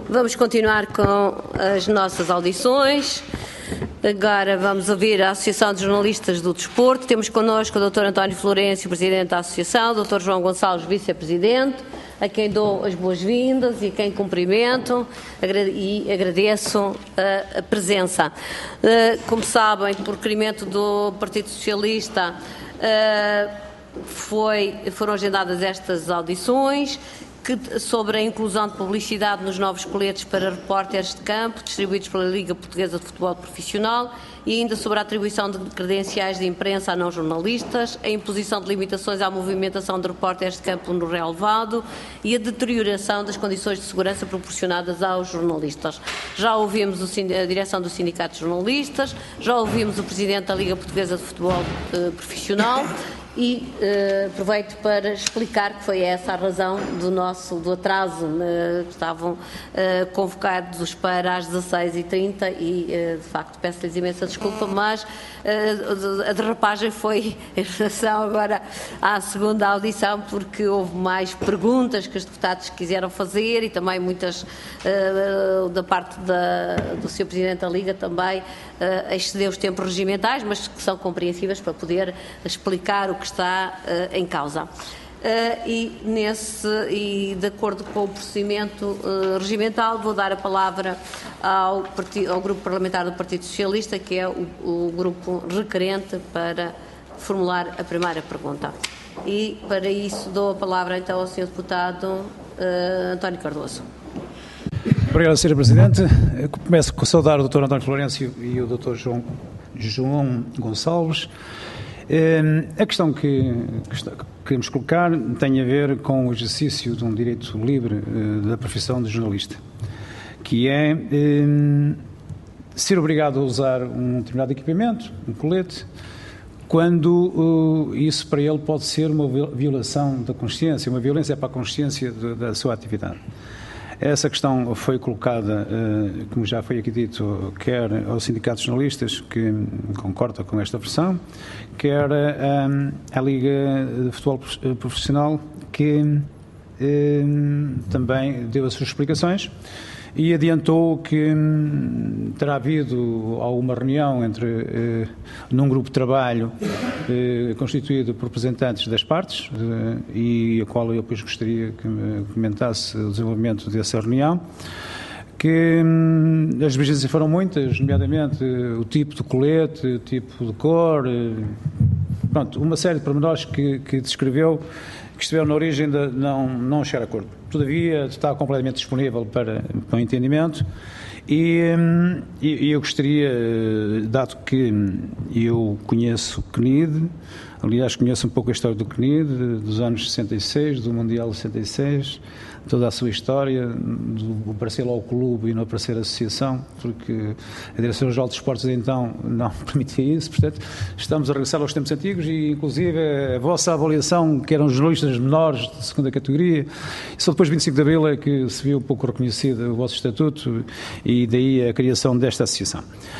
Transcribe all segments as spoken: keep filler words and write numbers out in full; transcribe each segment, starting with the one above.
Vamos continuar com as nossas audições. Agora vamos ouvir a Associação de Jornalistas do Desporto. Temos connosco o doutor António Florencio, Presidente da Associação, o doutor João Gonçalves, Vice-Presidente, a quem dou as boas-vindas e a quem cumprimento e agradeço a presença. Como sabem, por requerimento do Partido Socialista, foi, foram agendadas estas audições que, sobre a inclusão de publicidade nos novos coletes para repórteres de campo distribuídos pela Liga Portuguesa de Futebol Profissional e ainda sobre a atribuição de credenciais de imprensa a não jornalistas, a imposição de limitações à movimentação de repórteres de campo no relevado e a deterioração das condições de segurança proporcionadas aos jornalistas. Já ouvimos a direção do Sindicato de Jornalistas, já ouvimos o Presidente da Liga Portuguesa de Futebol uh, Profissional e uh, aproveito para explicar que foi essa a razão do nosso do atraso. Uh, estavam uh, convocados para as dezasseis e trinta e, uh, de facto, peço-lhes imensa desculpa, mas uh, a derrapagem foi em relação agora à segunda audição, porque houve mais perguntas que os deputados quiseram fazer e também muitas uh, da parte da, do senhor Presidente da Liga também uh, excedeu os tempos regimentais, mas que são compreensíveis para poder explicar o que está uh, em causa. Uh, e, nesse, e de acordo com o procedimento uh, regimental, vou dar a palavra ao, partido, ao Grupo Parlamentar do Partido Socialista, que é o, o grupo requerente para formular a primeira pergunta. E, para isso, dou a palavra então ao senhor Deputado uh, António Cardoso. Obrigado, senhora Presidente. Eu começo com saudar o doutor António Florencio e o doutor João, João Gonçalves. A questão que, que queremos colocar tem a ver com o exercício de um direito livre da profissão de jornalista, que é ser obrigado a usar um determinado equipamento, um colete, quando uh, isso para ele pode ser uma violação da consciência, uma violência para a consciência de, da sua atividade. Essa questão foi colocada, uh, como já foi aqui dito, quer aos sindicatos de jornalistas, que concordam com esta versão, quer uh, à Liga de Futebol Profissional, que uh, também deu as suas explicações e adiantou que hum, terá havido alguma reunião entre, eh, num grupo de trabalho eh, constituído por representantes das partes eh, e a qual eu depois gostaria que me comentasse o desenvolvimento dessa reunião, que hum, as divergências foram muitas, nomeadamente eh, o tipo de colete, o tipo de cor, eh, pronto, uma série de pormenores que, que descreveu, que estiveram na origem de não, não chegar a acordo. Todavia, está completamente disponível para, para o entendimento e, e eu gostaria, dado que eu conheço o C N I D, aliás conheço um pouco a história do C N I D, dos anos sessenta e seis, do Mundial de sessenta e seis, toda a sua história, do aparecer lá ao clube e não aparecer a associação, porque a Direção-Geral de Esportes de então não permitia isso, portanto estamos a regressar aos tempos antigos e inclusive a vossa avaliação, que eram jornalistas menores de segunda categoria, só depois de vinte e cinco de Abril é que se viu um pouco reconhecido o vosso estatuto e daí a criação desta associação,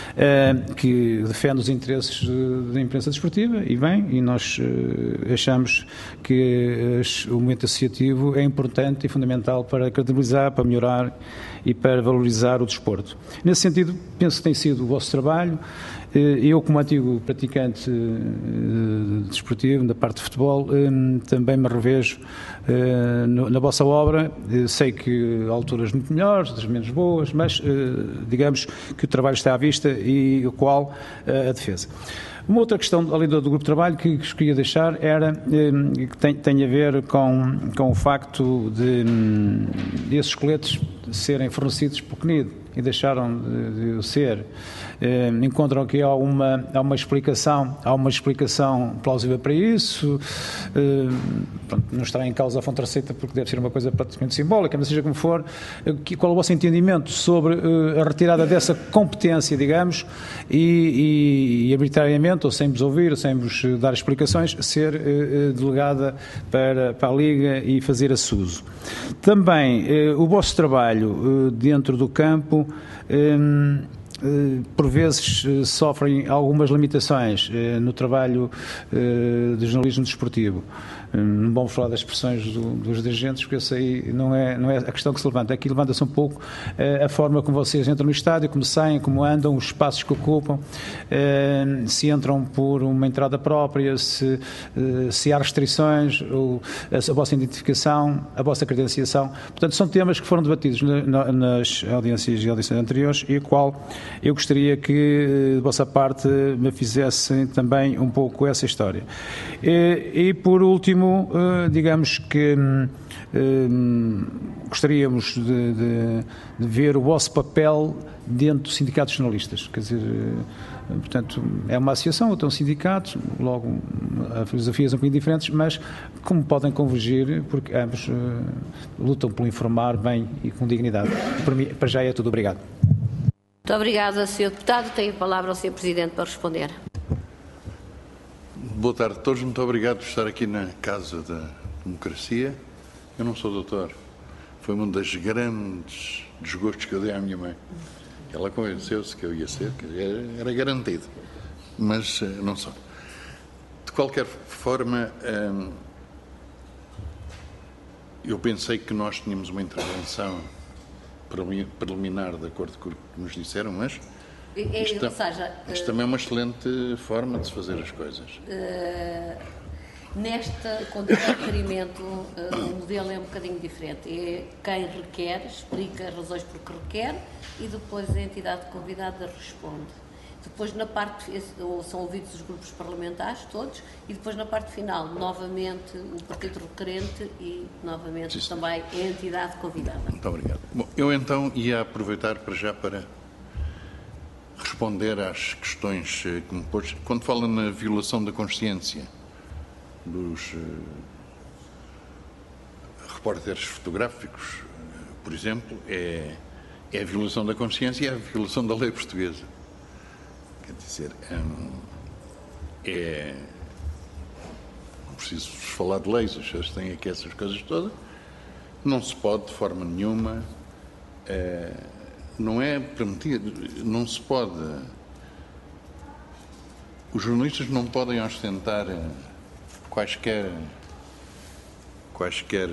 que defende os interesses da imprensa desportiva e bem, e nós achamos que o momento associativo é importante e fundamental para credibilizar, para melhorar e para valorizar o desporto. Nesse sentido, penso que tem sido o vosso trabalho. Eu, como antigo praticante desportivo, da parte de futebol, também me revejo na vossa obra. Sei que há alturas muito melhores, outras menos boas, mas digamos que o trabalho está à vista e o qual a defesa. Uma outra questão, além do, do grupo de trabalho, que, que queria deixar era, eh, que tem, tem a ver com, com o facto de, de esses coletes serem fornecidos por C N I D e deixaram de, de ser. Eh, encontram que há uma, há uma explicação, há uma explicação plausível para isso. Eh, pronto, não estará em causa a fonte receita porque deve ser uma coisa praticamente simbólica, mas seja como for, eh, qual é o vosso entendimento sobre eh, a retirada dessa competência, digamos, e, e, e arbitrariamente, ou sem vos ouvir, ou sem vos dar explicações, ser eh, delegada para, para a Liga e fazer esse uso. Também eh, o vosso trabalho eh, dentro do campo eh, por vezes sofrem algumas limitações no trabalho de jornalismo desportivo. não vamos falar das expressões do, dos dirigentes, porque isso aí não é, não é a questão que se levanta. Aqui levanta-se um pouco uh, a forma como vocês entram no estádio, como saem, como andam, os espaços que ocupam, uh, se entram por uma entrada própria, se, uh, se há restrições, ou a, a vossa identificação, a vossa credenciação. Portanto, são temas que foram debatidos na, na, nas audiências e audições anteriores e o qual eu gostaria que, de vossa parte, me fizessem também um pouco essa história. E, e por último, digamos que gostaríamos de, de, de ver o vosso papel dentro do sindicato de jornalistas. Quer dizer, portanto, é uma associação, outro é um sindicato, logo a filosofia são um bocadinho diferentes, mas como podem convergir, porque ambos uh, lutam por informar bem e com dignidade. Para mim, para já é tudo. Obrigado. Muito obrigada, senhor Deputado. Tenho a palavra ao senhor Presidente para responder. Boa tarde a todos, muito obrigado por estar aqui na Casa da Democracia. Eu não sou doutor, foi um dos grandes desgostos que eu dei à minha mãe. Ela convenceu-se que eu ia ser, que era, era garantido, mas uh, não sou. De qualquer forma, um, eu pensei que nós tínhamos uma intervenção preliminar de acordo com o que nos disseram, mas isto, ou seja, isto também é uma excelente forma de se fazer as coisas. Uh, nesta condição de requerimento, uh, o modelo é um bocadinho diferente. É quem requer, explica as razões por que requer e depois a entidade convidada responde. Depois, na parte, são ouvidos os grupos parlamentares todos e depois na parte final, novamente, o partido requerente e novamente Sim. também a entidade convidada. Muito obrigado. Bom, eu então ia aproveitar para já para responder às questões que me pôs. Quando fala na violação da consciência dos uh, repórteres fotográficos, uh, por exemplo, é, é a violação da consciência e é a violação da lei portuguesa. Quer dizer, um, é... não preciso falar de leis, as pessoas têm aqui essas coisas todas. Não se pode, de forma nenhuma, uh, não é permitido, não se pode, os jornalistas não podem ostentar quaisquer, quaisquer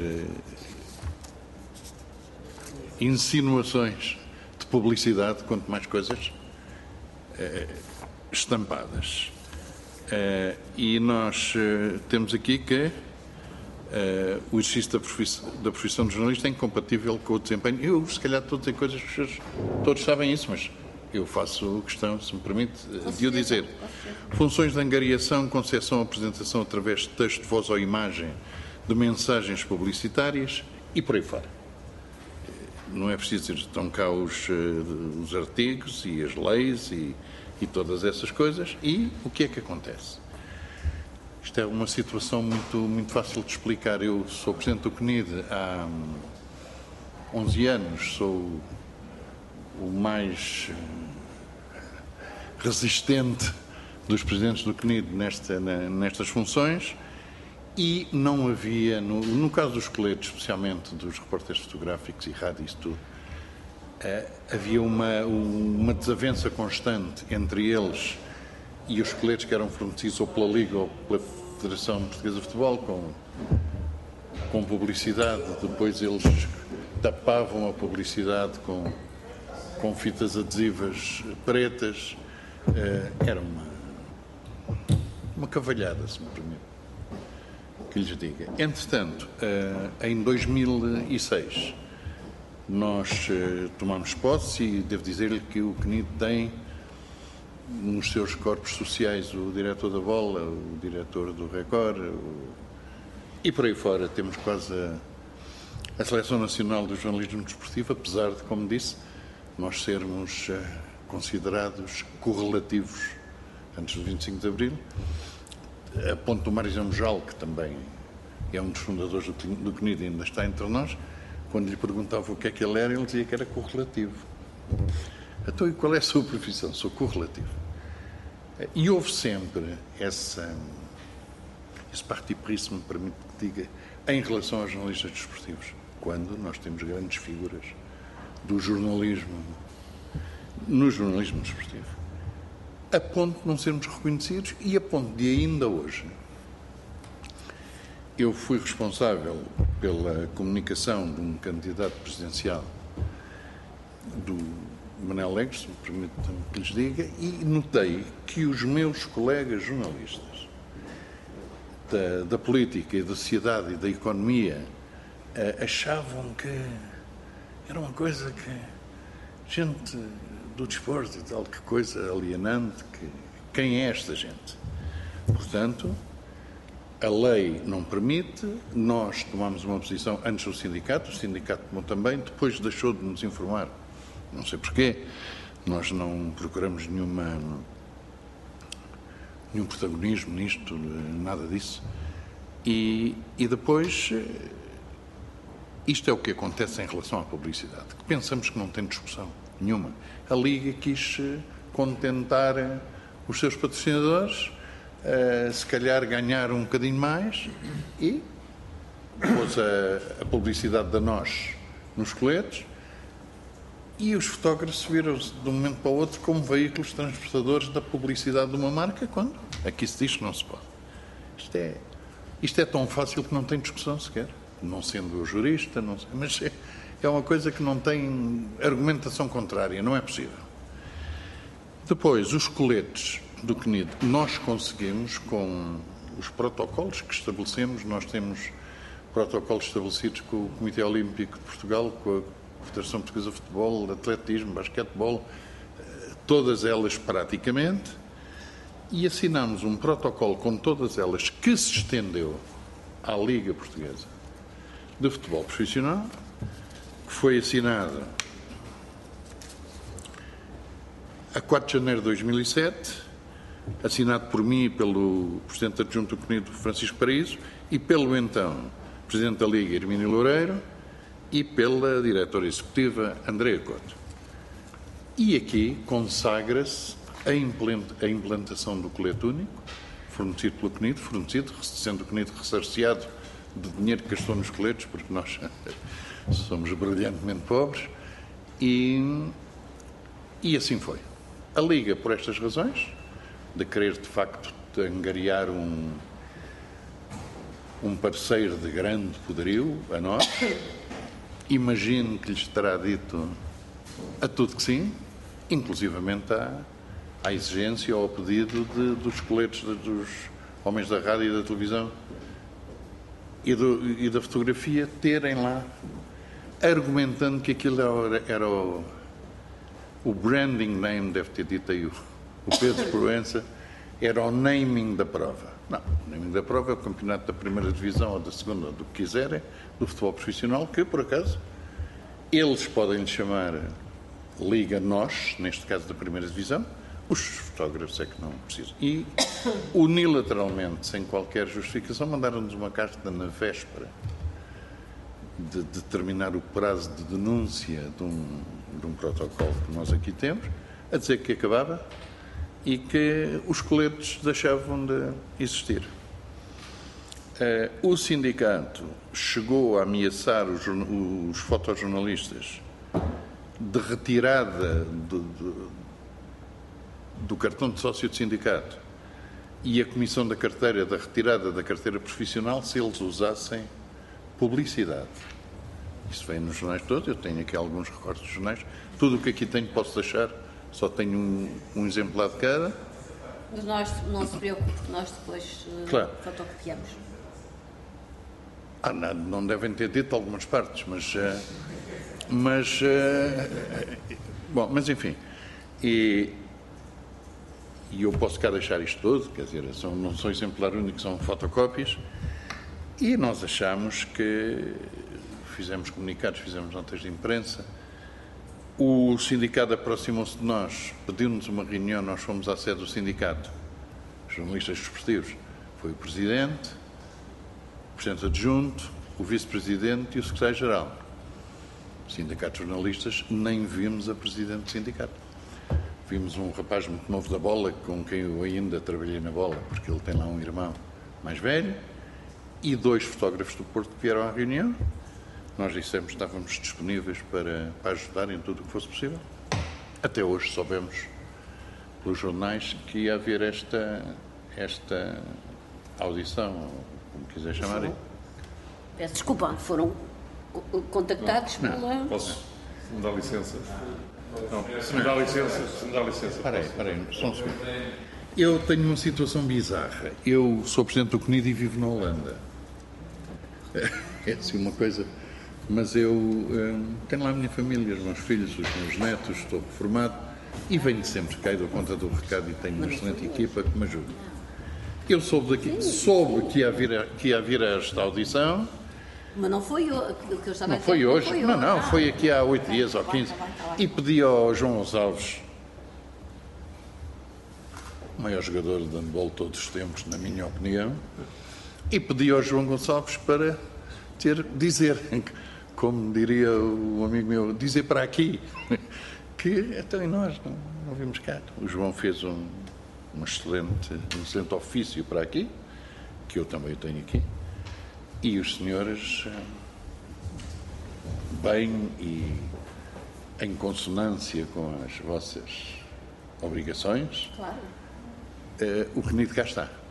insinuações de publicidade, quanto mais coisas eh, estampadas. Eh, e nós eh, temos aqui que Uh, o exercício da profissão, da profissão de jornalista é incompatível com o desempenho. Eu, se calhar, estou a dizer coisas que os, todos sabem isso, mas eu faço questão, se me permite, de o dizer. Funções de angariação, concepção, apresentação através de texto, voz ou imagem de mensagens publicitárias e por aí fora. Não é preciso dizer, estão cá os, uh, os artigos e as leis e, e todas essas coisas. E o que é que acontece? Isto é uma situação muito, muito fácil de explicar. Eu sou Presidente do C N I D há onze anos, sou o mais resistente dos Presidentes do C N I D nesta, nestas funções e não havia, no, no caso dos coletes, especialmente dos repórteres fotográficos e rádio e isso tudo, havia uma, uma desavença constante entre eles e os coletes que eram fornecidos ou pela Liga ou pela Federação Portuguesa de Futebol com, com publicidade. Depois eles tapavam a publicidade com, com fitas adesivas pretas. Uh, era uma, uma cavalhada, se me permite que lhes diga. Entretanto, uh, em dois mil e seis, nós uh, tomamos posse e devo dizer-lhe que o C N I D tem nos seus corpos sociais o diretor da Bola, o diretor do Record o... e por aí fora temos quase a, a Seleção Nacional do Jornalismo Desportivo, apesar de, como disse, nós sermos uh, considerados correlativos antes do vinte e cinco de Abril. A ponto do Mário Zambojal, que também é um dos fundadores do, do C N I D, ainda está entre nós, quando lhe perguntava o que é que ele era, ele dizia que era correlativo. Então, e qual é a sua profissão? Sou correlativo. E houve sempre essa, esse parti pris, se me permite que diga, em relação aos jornalistas desportivos, quando nós temos grandes figuras do jornalismo, no jornalismo desportivo, a ponto de não sermos reconhecidos e a ponto de ainda hoje eu fui responsável pela comunicação de um candidato presidencial do Manel Alegre, se me permitem que lhes diga, e notei que os meus colegas jornalistas da, da política e da sociedade e da economia uh, achavam que era uma coisa que gente do desporto e tal, que coisa alienante, que, quem é esta gente? Portanto, a lei não permite, nós tomamos uma posição antes do sindicato, o sindicato tomou também, depois deixou de nos informar. Não sei porquê, nós não procuramos nenhuma, nenhum protagonismo nisto, nada disso. E, e depois, isto é o que acontece em relação à publicidade, que pensamos que não tem discussão nenhuma. A Liga quis contentar os seus patrocinadores, Uh, se calhar ganhar um bocadinho mais e pôs a, a publicidade da nós nos coletes e os fotógrafos viram-se de um momento para o outro como veículos transportadores da publicidade de uma marca, quando aqui se diz que não se pode. Isto é, isto é tão fácil que não tem discussão sequer, não sendo eu jurista, não sei, mas é, é uma coisa que não tem argumentação contrária, não é possível. Depois, os coletes do C N I D, nós conseguimos, com os protocolos que estabelecemos, nós temos protocolos estabelecidos com o Comitê Olímpico de Portugal, com a Federação Portuguesa de Futebol, Atletismo, Basquetebol, todas elas praticamente, e assinamos um protocolo com todas elas que se estendeu à Liga Portuguesa de Futebol Profissional, que foi assinado a quatro de janeiro de dois mil e sete, assinado por mim e pelo Presidente Adjunto do C N I D, Francisco Paraíso, e pelo então Presidente da Liga, Hermínio Loureiro, e pela Diretora Executiva, Andréa Couto. E aqui consagra-se a implantação do colete único, fornecido pelo C N I D, fornecido, sendo o C N I D ressarciado de dinheiro que gastou nos coletes, porque nós somos brilhantemente pobres, e, e assim foi. A Liga, por estas razões, de querer, de facto, angariar um, um parceiro de grande poderio, a nós, imagino que lhes terá dito a tudo que sim, inclusivamente à, à exigência ou ao pedido de, dos coletes de, dos homens da rádio e da televisão e, do, e da fotografia terem lá, argumentando que aquilo era, era o, o branding name, deve ter dito aí o O Pedro Proença, era o naming da prova. Não, o naming da prova é o campeonato da primeira divisão ou da segunda, ou do que quiserem, do futebol profissional, que, por acaso, eles podem lhe chamar Liga Nós, neste caso da primeira divisão, os fotógrafos é que não precisam. E, unilateralmente, sem qualquer justificação, mandaram-nos uma carta na véspera de, de terminar o prazo de denúncia de um, de um protocolo que nós aqui temos, a dizer que acabava e que os coletes deixavam de existir. Uh, o sindicato chegou a ameaçar os, os fotojornalistas de retirada do, do, do cartão de sócio de sindicato e a comissão da carteira, da retirada da carteira profissional, se eles usassem publicidade. Isso vem nos jornais todos, eu tenho aqui alguns recortes dos jornais, tudo o que aqui tenho posso deixar. Só tenho um, um exemplar de cada. Mas nós, não se preocupe, nós depois uh, claro. fotocopiamos. Ah, não, não devem ter dito algumas partes, mas... Uh, mas... Uh, bom, mas enfim. E, e eu posso cá deixar isto tudo, quer dizer, são, não são exemplar único, são fotocópias. E nós achamos que... Fizemos comunicados, fizemos notas de imprensa. O sindicato aproximou-se de nós, pediu-nos uma reunião, nós fomos à sede do sindicato, jornalistas desportivos. Foi o Presidente, o Presidente Adjunto, o Vice-Presidente e o Secretário-Geral. O sindicato de jornalistas, nem vimos a Presidente do sindicato. Vimos um rapaz muito novo da bola, com quem eu ainda trabalhei na bola, porque ele tem lá um irmão mais velho, e dois fotógrafos do Porto que vieram à reunião. Nós dissemos que estávamos disponíveis para, para ajudar em tudo o que fosse possível. Até hoje soubemos, pelos jornais, que ia haver esta, esta audição, como quiser chamar, Peço desculpa, foram contactados não, pela... Não, posso? Se me dá licença. Não, se me dá licença, se me dá licença. Espera aí, espera aí, só um segundo. Eu tenho uma situação bizarra. Eu sou presidente do C N I D e vivo na Holanda. É assim uma coisa... Mas eu hum, tenho lá a minha família, os meus filhos, os meus netos, estou reformado e venho sempre cá e dou conta do recado e tenho uma excelente equipa que me ajuda. Eu soube, daqui, soube que, ia vir a, que ia vir a esta audição. Mas não foi o que eu estava a dizer. Não foi hoje, não, foi não, não, ah, foi aqui há oito dias ou quinze. E pedi ao João Gonçalves, o maior jogador de handball de todos os tempos, na minha opinião, e pedi ao João Gonçalves para ter, dizer, como diria o amigo meu, dizer para aqui, que então e nós não, não vimos cá. O João fez um, um, excelente, um excelente ofício para aqui, que eu também tenho aqui, e os senhores, bem e em consonância com as vossas obrigações, claro. uh, o C N I D cá está. Uh,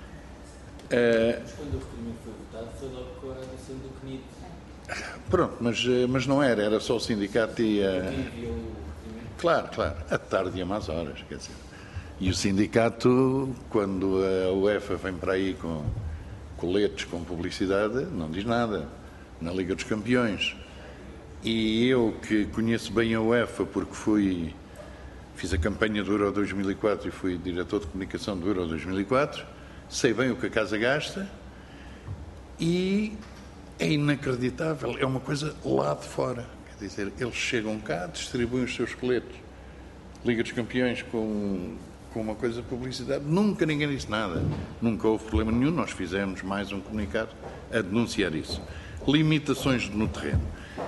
mas quando o requerimento foi votado, foi logo com a adoção do C N I D. Pronto, mas, mas não era, era só o sindicato e a... Claro, claro, à tarde e a más horas, quer dizer. E o sindicato, quando a UEFA vem para aí com coletes com publicidade, não diz nada, na Liga dos Campeões. E eu, que conheço bem a UEFA, porque fui, fiz a campanha do Euro dois mil e quatro e fui diretor de comunicação do Euro dois mil e quatro, sei bem o que a casa gasta e... é inacreditável, é uma coisa lá de fora. Quer dizer, eles chegam cá, distribuem os seus coletes. Liga dos Campeões com, com uma coisa de publicidade. Nunca ninguém disse nada. Nunca houve problema nenhum. Nós fizemos mais um comunicado a denunciar isso. Limitações no terreno.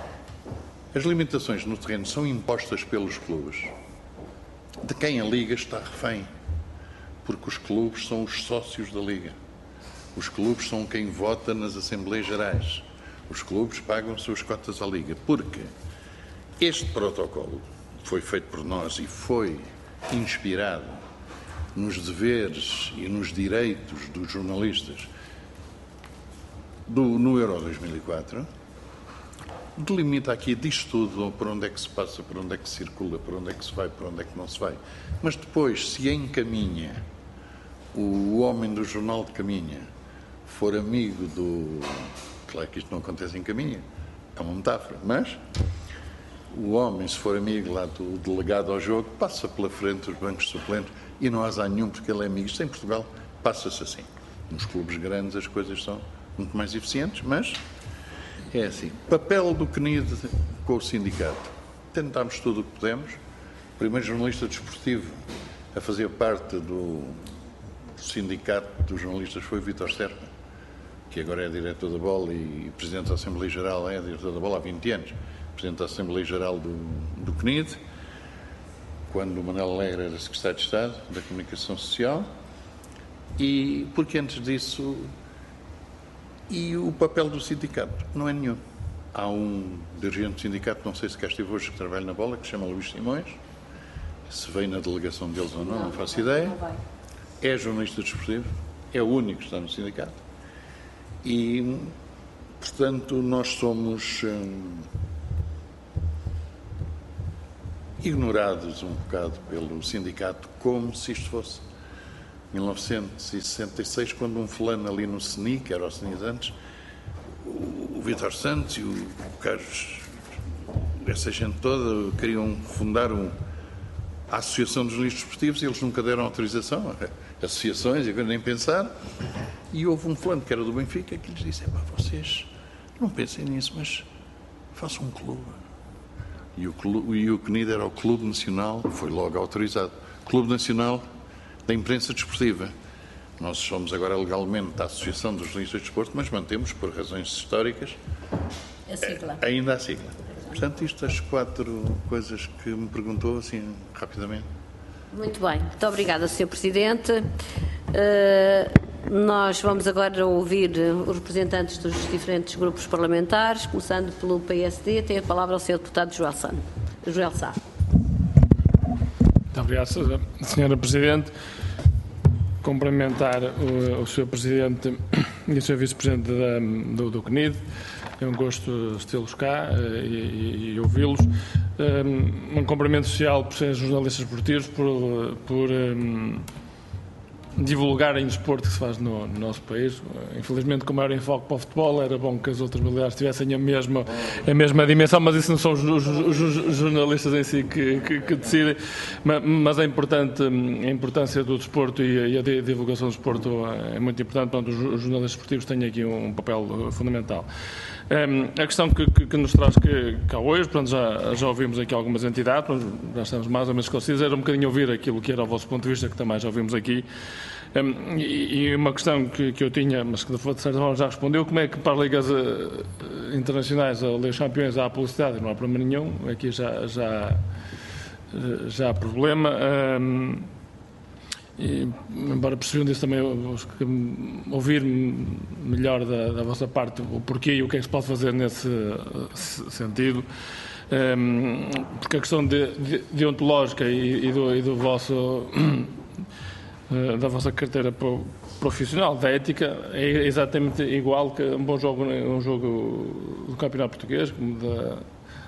As limitações no terreno são impostas pelos clubes. De quem a Liga está refém. Porque os clubes são os sócios da Liga. Os clubes são quem vota nas Assembleias Gerais. Os clubes pagam suas cotas à Liga. Porque este protocolo foi feito por nós e foi inspirado nos deveres e nos direitos dos jornalistas do, no Euro dois mil e quatro, delimita aqui, diz tudo, por onde é que se passa, por onde é que se circula, por onde é que se vai, por onde é que não se vai. Mas depois, se encaminha, o homem do jornal de caminha for amigo do... Claro que isto não acontece em caminha, é uma metáfora, mas o homem, se for amigo lá do delegado ao jogo, passa pela frente dos bancos suplentes e não há azar nenhum porque ele é amigo. Isto em Portugal passa-se assim. Nos clubes grandes as coisas são muito mais eficientes, mas é assim. Papel do C N I D com o sindicato. Tentámos tudo o que pudemos. O primeiro jornalista desportivo a fazer parte do sindicato dos jornalistas foi o Vítor Serpa, que agora é diretor da Bola e presidente da Assembleia Geral, é diretor da Bola há vinte anos, presidente da Assembleia Geral do, do C N I D, quando o Manuel Alegre era secretário de Estado da Comunicação Social, e porque antes disso, e o papel do sindicato não é nenhum. Há um dirigente do sindicato, não sei se cá esteve hoje, que trabalha na Bola, que se chama Luís Simões, se veio na delegação deles ou não, não, não faço ideia, é jornalista desportivo, é o único que está no sindicato. E, portanto, nós somos hum, ignorados um bocado pelo sindicato, como se isto fosse mil novecentos e sessenta e seis, quando um fulano ali no C N I, que era o C N I de antes, o, o Vítor Santos e o, o Carlos, essa gente toda, queriam fundar um, a Associação dos Jornalistas Desportivos e eles nunca deram autorização, associações, e nem pensar. E houve um fulano que era do Benfica que lhes disse: "Epá, vocês não pensem nisso, mas façam um clube." E o, clube, e o C N I D era o Clube Nacional, foi logo autorizado, Clube Nacional da Imprensa Desportiva. Nós somos agora legalmente a Associação dos Jornalistas de Desporto, mas mantemos, por razões históricas, a sigla. ainda a sigla. Portanto, isto as quatro coisas que me perguntou, assim, rapidamente. Muito bem. Muito obrigada, senhor Presidente. Uh, nós vamos agora ouvir os representantes dos diferentes grupos parlamentares, começando pelo P S D. Tem a palavra o senhor deputado Joel Sá. Joel Sá. Muito obrigado, senhora Presidente. Cumprimentar o, o senhor Presidente e senhor Vice-Presidente do, do C N I D. É um gosto tê-los cá e, e, e ouvi-los. Um, um cumprimento social por serem jornalistas esportivos, por, por um, divulgarem o desporto que se faz no, no nosso país. Infelizmente, como era enfoque para o futebol, era bom que as outras modalidades tivessem a mesma, a mesma dimensão, mas isso não são os, os, os jornalistas em si que, que, que decidem. Mas é importante, a importância do desporto e a, e a divulgação do desporto é muito importante. Portanto, os jornalistas esportivos têm aqui um papel fundamental. Um, a questão que, que, que nos traz que, cá hoje, portanto, já, já ouvimos aqui algumas entidades, já estamos mais ou menos esclarecidos, era um bocadinho ouvir aquilo que era o vosso ponto de vista, que também já ouvimos aqui. Um, e, e uma questão que, que eu tinha, mas que de certa forma já respondeu, como é que para as ligas uh, internacionais, a Liga dos Campeões, há publicidade? Não há problema nenhum, aqui já, já, já há problema. Um, E, embora percebendo isso também, ouvir melhor da, da vossa parte o porquê e o que é que se pode fazer nesse sentido, um, porque a questão de, de, deontológica e, e, do, e do vosso, da vossa carteira profissional, da ética, é exatamente igual que um bom jogo, um jogo do Campeonato Português, como da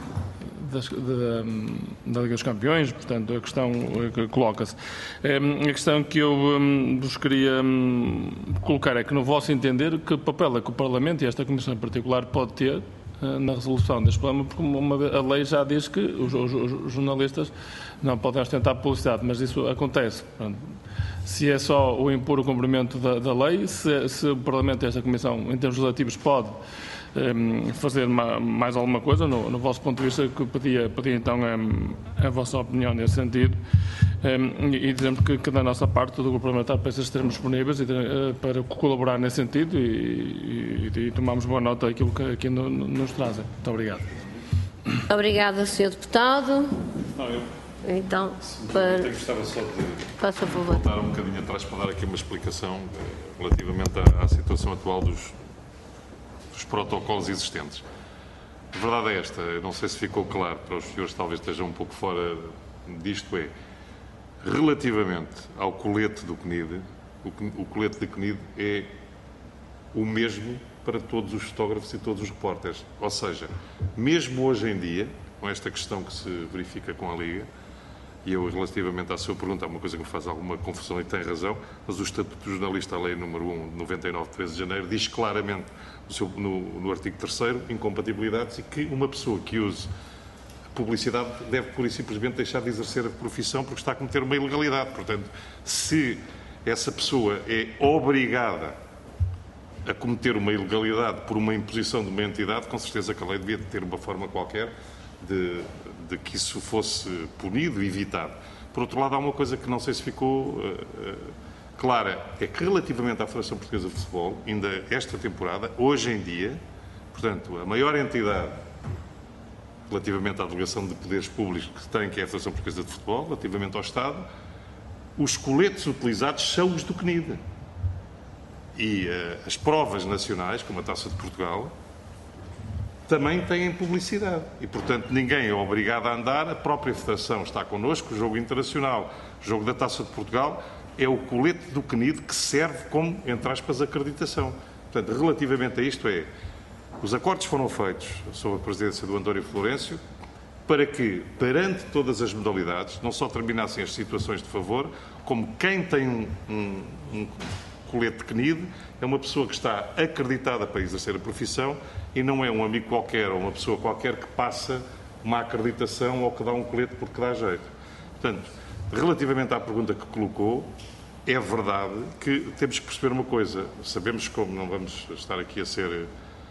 Da, da, da Liga dos Campeões, portanto, a questão que coloca-se. A questão que eu um, vos queria um, colocar é que, no vosso entender, que papel é que o Parlamento e esta Comissão em particular pode ter uh, na resolução deste problema, porque uma, a lei já diz que os, os, os jornalistas não podem ostentar publicidade, mas isso acontece. Portanto, se é só o impor o cumprimento da, da lei, se, se o Parlamento e esta Comissão, em termos legislativos, pode Um, fazer ma, mais alguma coisa, no, no vosso ponto de vista, que pedia, pedia então um, a vossa opinião nesse sentido, um, e, e dizemos que, que da nossa parte, todo o Grupo Parlamentar, para estarmos disponíveis e, uh, para colaborar nesse sentido e, e, e tomamos boa nota daquilo que aqui no, no, nos trazem. Muito obrigado. Obrigada, senhor Deputado. Não, eu... Então, para... Eu gostava só de Faça, por favor. voltar um bocadinho atrás para dar aqui uma explicação uh, relativamente à, à situação atual dos os protocolos existentes. A verdade é esta, não sei se ficou claro para os senhores, talvez estejam um pouco fora disto, é, relativamente ao colete do C N I D, o, o colete do C N I D é o mesmo para todos os fotógrafos e todos os repórteres. Ou seja, mesmo hoje em dia, com esta questão que se verifica com a Liga, e eu, relativamente à sua pergunta, há uma coisa que me faz alguma confusão e tem razão, mas o Estatuto do Jornalista, a Lei número um de noventa e nove, de treze de janeiro, diz claramente no, seu, no, no artigo terceiro, incompatibilidades, e que uma pessoa que use publicidade deve, pura e simplesmente, deixar de exercer a profissão porque está a cometer uma ilegalidade. Portanto, se essa pessoa é obrigada a cometer uma ilegalidade por uma imposição de uma entidade, com certeza que a lei devia ter uma forma qualquer de, de que isso fosse punido e evitado. Por outro lado, há uma coisa que não sei se ficou uh, uh, clara, é que relativamente à Federação Portuguesa de Futebol, ainda esta temporada, hoje em dia, portanto, a maior entidade relativamente à delegação de poderes públicos que tem, que é a Federação Portuguesa de Futebol, relativamente ao Estado, os coletes utilizados são os do C N I D. E uh, as provas nacionais, como a Taça de Portugal, também têm publicidade. E, portanto, ninguém é obrigado a andar, a própria Federação está connosco, o jogo internacional, o jogo da Taça de Portugal, é o colete do C N I D que serve como, entre aspas, acreditação. Portanto, relativamente a isto é, os acordos foram feitos sob a presidência do António Florencio para que, perante todas as modalidades, não só terminassem as situações de favor, como quem tem um, um, um colete de C N I D é uma pessoa que está acreditada para exercer a profissão e não é um amigo qualquer ou uma pessoa qualquer que passa uma acreditação ou que dá um colete porque dá jeito. Portanto, relativamente à pergunta que colocou, é verdade que temos que perceber uma coisa. Sabemos como, não vamos estar aqui a ser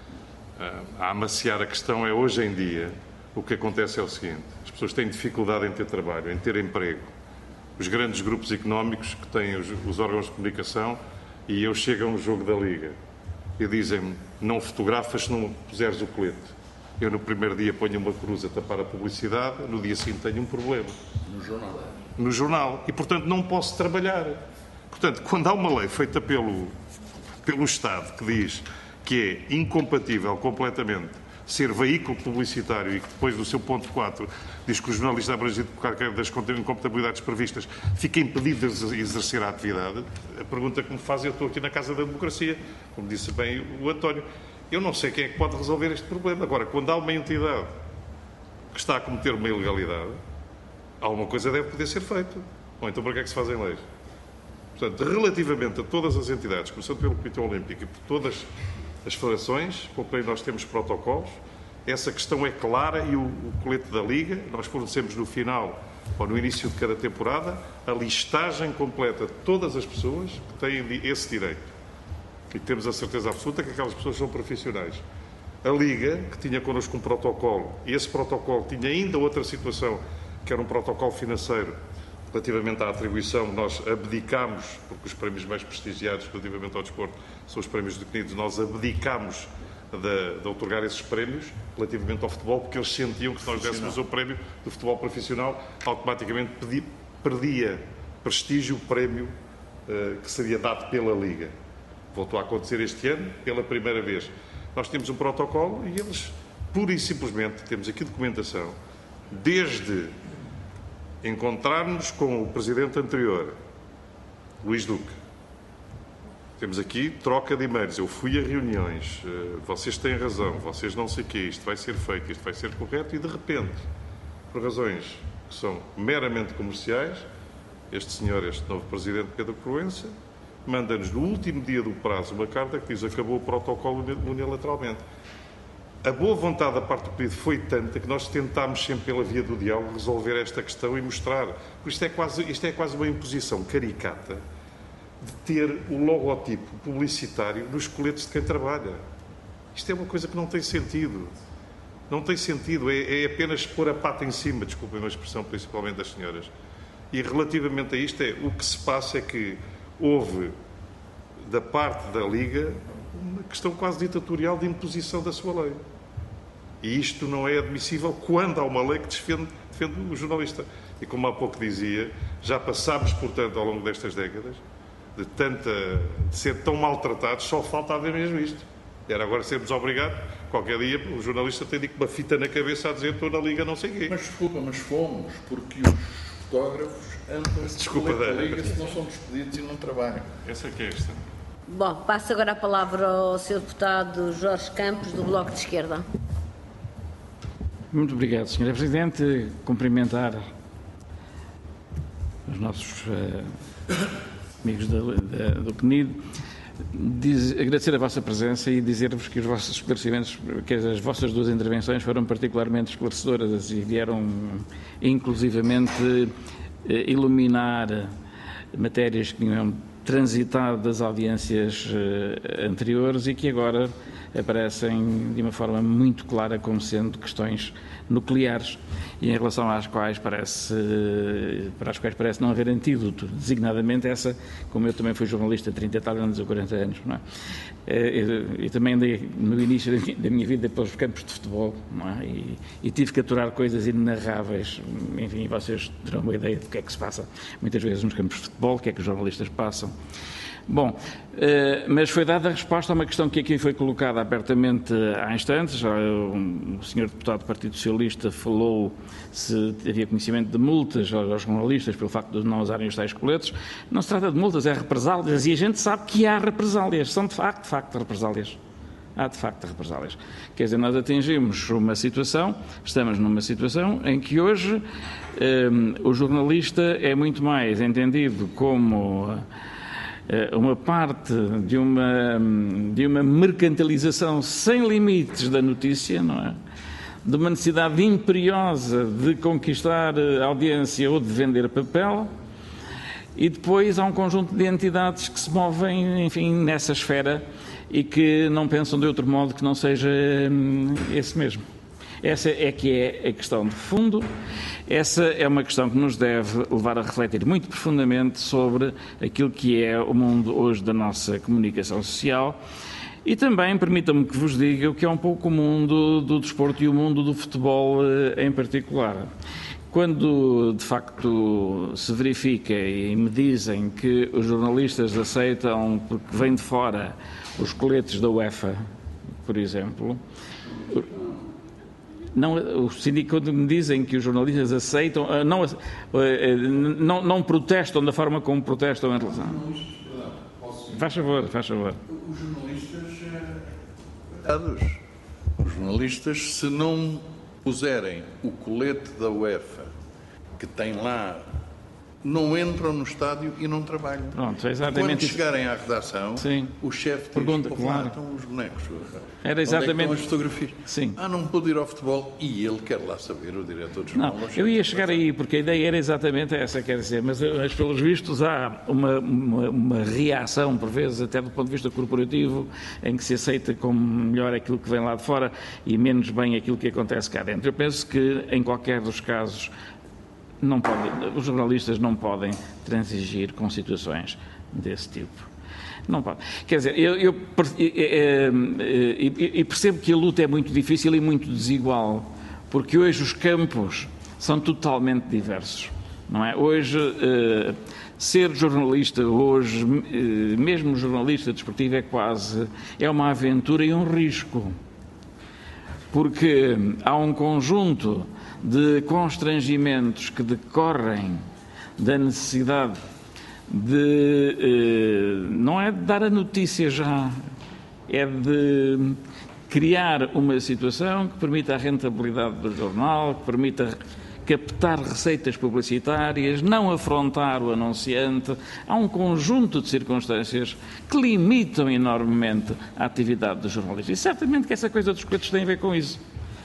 a amaciar a questão, é hoje em dia o que acontece é o seguinte: as pessoas têm dificuldade em ter trabalho, em ter emprego. Os grandes grupos económicos que têm os, os órgãos de comunicação, e eu chego a um jogo da Liga e dizem-me, não fotografas se não puseres o colete. Eu no primeiro dia ponho uma cruz a tapar a publicidade, no dia seguinte tenho um problema. No jornal. No jornal. E, portanto, não posso trabalhar. Portanto, quando há uma lei feita pelo, pelo Estado que diz que é incompatível completamente ser veículo publicitário e que depois do seu ponto quatro diz que o jornalista abrangido por qualquer das incompatibilidades previstas fica impedido de exercer a atividade, a pergunta que me faz, eu estou aqui na Casa da Democracia, como disse bem o António, eu não sei quem é que pode resolver este problema. Agora, quando há uma entidade que está a cometer uma ilegalidade, alguma coisa deve poder ser feita. Ou então para que é que se fazem leis? Portanto, relativamente a todas as entidades, começando pelo Comitê Olímpico e por todas as federações, com quem nós temos protocolos, essa questão é clara e o, o colete da Liga, nós fornecemos no final ou no início de cada temporada a listagem completa de todas as pessoas que têm esse direito. E temos a certeza absoluta que aquelas pessoas são profissionais. A Liga, que tinha connosco um protocolo, e esse protocolo tinha ainda outra situação, que era um protocolo financeiro, relativamente à atribuição, nós abdicámos, porque os prémios mais prestigiados relativamente ao desporto são os prémios do C N I D, nós abdicámos de, de outorgar esses prémios relativamente ao futebol, porque eles sentiam que se nós dessemos o prémio do futebol profissional, automaticamente pedi, perdia prestígio o prémio uh, que seria dado pela Liga. Voltou a acontecer este ano, pela primeira vez. Nós temos um protocolo e eles, pura e simplesmente, temos aqui documentação, desde encontrarmos com o presidente anterior, Luís Duque, temos aqui troca de e-mails, eu fui a reuniões, vocês têm razão, vocês não sei o quê, isto vai ser feito, isto vai ser correto, e de repente, por razões que são meramente comerciais, este senhor, este novo presidente Pedro Proença, manda-nos no último dia do prazo uma carta que diz acabou o protocolo unilateralmente. A boa vontade da parte do pedido foi tanta que nós tentámos sempre pela via do diálogo resolver esta questão e mostrar. Porque isto é quase, isto é quase uma imposição caricata de ter o logotipo publicitário nos coletes de quem trabalha. Isto é uma coisa que não tem sentido. Não tem sentido. É, é apenas pôr a pata em cima, desculpem a expressão, principalmente das senhoras. E relativamente a isto, é, o que se passa é que houve, da parte da Liga, uma questão quase ditatorial de imposição da sua lei. E isto não é admissível quando há uma lei que defende, defende o jornalista. E como há pouco dizia, já passámos, portanto, ao longo destas décadas, de, tanta, de ser tão maltratados, só faltava mesmo isto. Era agora sermos obrigados, qualquer dia, o jornalista tem de com uma fita na cabeça a dizer estou na Liga não sei quê. Mas desculpa, mas fomos, porque os fotógrafos andam desculpa, da Liga se não são despedidos e não trabalham. Essa é que é esta. Bom, passo agora a palavra ao senhor deputado Jorge Campos, do Bloco de Esquerda. Muito obrigado, senhora Presidente. Cumprimentar os nossos uh, amigos da, da, do C N I D. Diz, agradecer a vossa presença e dizer-vos que os vossos esclarecimentos, que as vossas duas intervenções foram particularmente esclarecedoras e vieram inclusivamente iluminar matérias que tinham transitado das audiências anteriores e que agora aparecem de uma forma muito clara como sendo questões nucleares e em relação às quais parece, para as quais parece não haver antídoto, designadamente essa, como eu também fui jornalista há trinta e tal anos ou quarenta anos, não é? E, e também andei no início da minha vida pelos campos de futebol, não é? E, e tive que aturar coisas inenarráveis, enfim, vocês terão uma ideia do que é que se passa muitas vezes nos campos de futebol, o que é que os jornalistas passam. Bom, mas foi dada a resposta a uma questão que aqui foi colocada abertamente há instantes. O senhor deputado do Partido Socialista falou se havia conhecimento de multas aos jornalistas pelo facto de não usarem os tais coletes. Não se trata de multas, é represálias e a gente sabe que há represálias. São de facto, de facto, represálias. Há de facto represálias. Quer dizer, nós atingimos uma situação, estamos numa situação em que hoje um, o jornalista é muito mais entendido como uma parte de uma, de uma mercantilização sem limites da notícia, não é? De uma necessidade imperiosa de conquistar audiência ou de vender papel, e depois há um conjunto de entidades que se movem, enfim, nessa esfera e que não pensam de outro modo que não seja esse mesmo. Essa é que é a questão de fundo. Essa é uma questão que nos deve levar a refletir muito profundamente sobre aquilo que é o mundo hoje da nossa comunicação social e também, permitam-me que vos diga, o que é um pouco o mundo do desporto e o mundo do futebol em particular. Quando, de facto, se verifica e me dizem que os jornalistas aceitam, porque vêm de fora, os coletes da UEFA, por exemplo... Não, os sindicatos, quando me dizem que os jornalistas aceitam, não, não, não protestam da forma como protestam em relação. Faz favor, faz favor. Os jornalistas, coitados, os jornalistas, se não puserem o colete da UEFA, que tem lá, não entram no estádio e não trabalham. Pronto, é exatamente Quando isso. chegarem à redação, Sim. o chefe diz, Pergunta, "Pô, claro. lá estão os bonecos. Era exatamente- Onde é que estão as fotografias? Sim. Ah, não pude ir ao futebol. E ele quer lá saber, o diretor de Não, jornal. eu ia chegar aí, porque a ideia era exatamente essa, quer dizer, mas, mas pelos vistos há uma, uma, uma reação, por vezes, até do ponto de vista corporativo, em que se aceita como melhor aquilo que vem lá de fora e menos bem aquilo que acontece cá dentro. Eu penso que, em qualquer dos casos, não pode, os jornalistas não podem transigir com situações desse tipo. Não pode. Quer dizer, eu, eu e, e, e percebo que a luta é muito difícil e muito desigual, porque hoje os campos são totalmente diversos, não é? Hoje, eh, ser jornalista, hoje, eh, mesmo jornalista desportivo, é quase, é uma aventura e um risco, porque há um conjunto de constrangimentos que decorrem da necessidade de, eh, não é de dar a notícia já, é de criar uma situação que permita a rentabilidade do jornal, que permita captar receitas publicitárias, não afrontar o anunciante. Há um conjunto de circunstâncias que limitam enormemente a atividade dos jornalistas. E certamente que essa coisa dos coletes tem a ver com isso.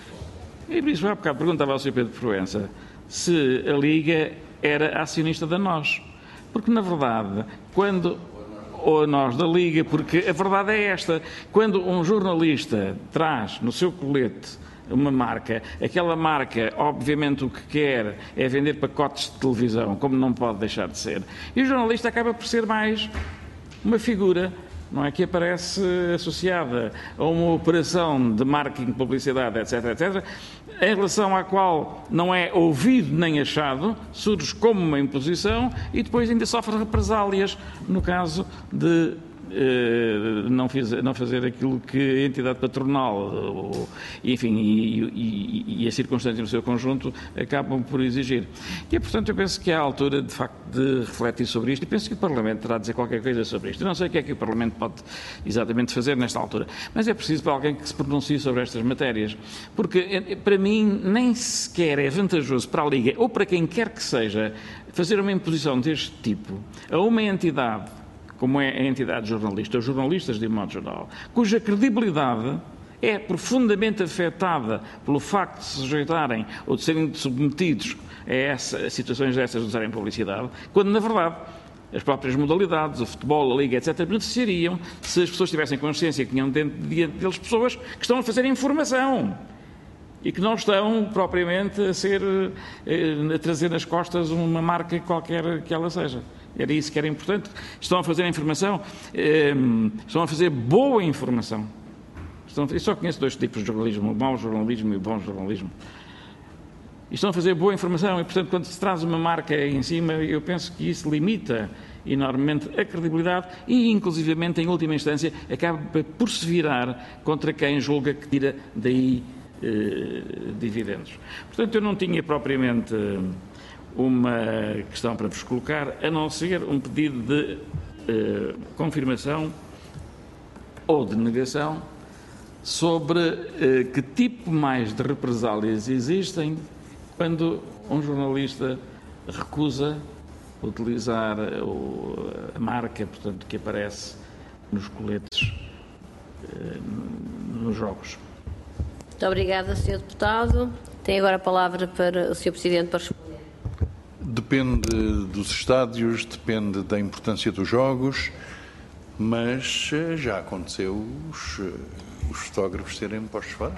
E por isso, há bocado perguntava ao senhor Pedro Proença se a Liga era acionista da Nós. Porque, na verdade, quando... ou a Nós da Liga, porque a verdade é esta. Quando um jornalista traz no seu colete uma marca, aquela marca, obviamente, o que quer é vender pacotes de televisão, como não pode deixar de ser. E o jornalista acaba por ser mais uma figura, não é, que aparece associada a uma operação de marketing, publicidade, etc, etcétera, em relação à qual não é ouvido nem achado, surge como uma imposição e depois ainda sofre represálias no caso de eh, não, fiz, não fazer aquilo que a entidade patronal, ou, enfim, e, e, e as circunstâncias no seu conjunto acabam por exigir. E, portanto, eu penso que é a altura, de facto, de refletir sobre isto e penso que o Parlamento terá de dizer qualquer coisa sobre isto. Eu não sei o que é que o Parlamento pode exatamente fazer nesta altura, mas é preciso para alguém que se pronuncie sobre estas matérias, porque, para mim, nem sequer é vantajoso para a Liga, ou para quem quer que seja, fazer uma imposição deste tipo a uma entidade como é a entidade jornalista, os jornalistas de modo geral, cuja credibilidade é profundamente afetada pelo facto de se sujeitarem ou de serem submetidos a, essa, a situações dessas de usarem publicidade, quando, na verdade, as próprias modalidades, o futebol, a Liga, etcétera, beneficiariam se as pessoas tivessem consciência que tinham dentro deles pessoas que estão a fazer informação e que não estão propriamente a, ser, a trazer nas costas uma marca qualquer que ela seja. Era isso que era importante. Estão a fazer informação, estão a fazer boa informação. Estão, eu só conheço dois tipos de jornalismo, o mau jornalismo e o bom jornalismo. E estão a fazer boa informação e, portanto, quando se traz uma marca em cima, eu penso que isso limita enormemente a credibilidade e, inclusivamente, em última instância, acaba por se virar contra quem julga que tira daí eh, dividendos. Portanto, eu não tinha propriamente uma questão para vos colocar, a não ser um pedido de eh, confirmação ou de negação sobre eh, que tipo mais de represálias existem quando um jornalista recusa utilizar o, a marca, portanto, que aparece nos coletes eh, nos jogos. Muito obrigada, senhor Deputado. Tem agora a palavra para o senhor Presidente para responder. Depende dos estádios, depende da importância dos jogos, mas já aconteceu os, os fotógrafos serem postos fora.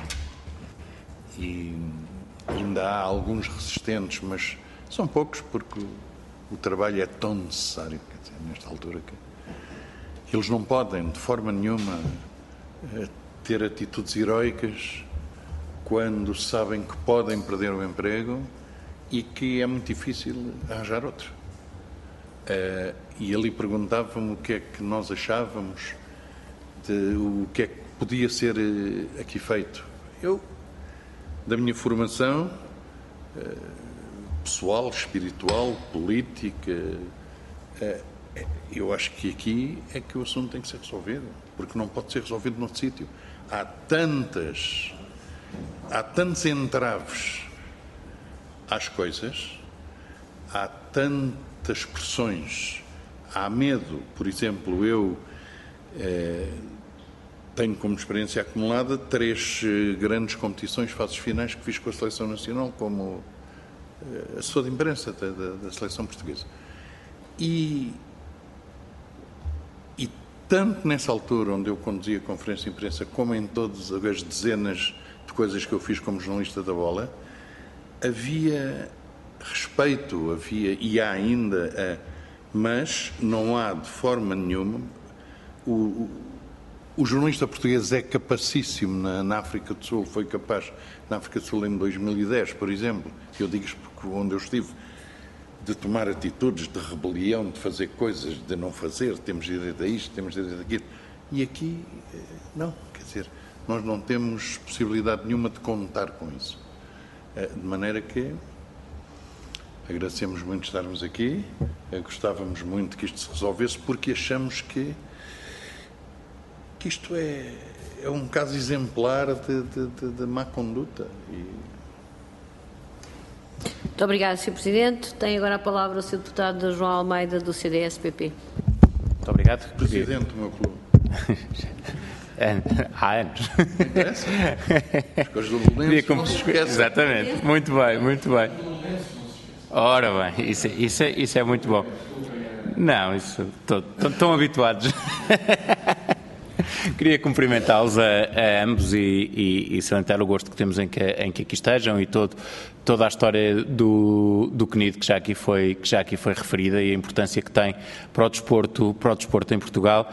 E ainda há alguns resistentes, mas são poucos porque o, o trabalho é tão necessário, quer dizer, nesta altura, que eles não podem, de forma nenhuma, ter atitudes heroicas quando sabem que podem perder o emprego e que é muito difícil arranjar outro. Uh, e ali perguntava-me o que é que nós achávamos, de, o que é que podia ser uh, aqui feito. Eu da minha formação pessoal, espiritual, política. Eu acho que aqui é que o assunto tem que ser resolvido, porque não pode ser resolvido noutro sítio. Há tantas, há tantos entraves às coisas, há tantas pressões, há medo. Por exemplo, eu eh, tenho como experiência acumulada três eh, grandes competições, fases finais que fiz com a Seleção Nacional como eh, assessor de imprensa da, da, da Seleção Portuguesa. E, e tanto nessa altura, onde eu conduzia a conferência de imprensa, como em todas as dezenas de coisas que eu fiz como jornalista da bola, havia respeito, havia, e há ainda, uh, mas não há de forma nenhuma. O, o, o jornalista português é capacíssimo na, na África do Sul, foi capaz na África do Sul em dois mil e dez, por exemplo, eu digo isto porque onde eu estive, de tomar atitudes de rebelião, de fazer coisas, de não fazer, temos direito a isto, temos direito a aquilo. E aqui, não, quer dizer, nós não temos possibilidade nenhuma de contar com isso. De maneira que agradecemos muito estarmos aqui, gostávamos muito que isto se resolvesse, porque achamos que, que isto é, é um caso exemplar de, de, de, de má conduta. E... Muito obrigada, senhor Presidente. Tem agora a palavra o senhor Deputado João Almeida, do C D S P P. Muito obrigado. Presidente do meu clube. Há anos. Interessa? As coisas do Belenenses não se esquecem. Exatamente. Muito bem, muito bem. Ora bem, isso, isso, é, isso é muito bom. Não, isso, estão habituados. Queria cumprimentá-los a, a ambos e, e, e salientar o gosto que temos em que, em que aqui estejam e todo, toda a história do, do C N I D que já, aqui foi, que já aqui foi referida e a importância que tem para o desporto, para o desporto em Portugal.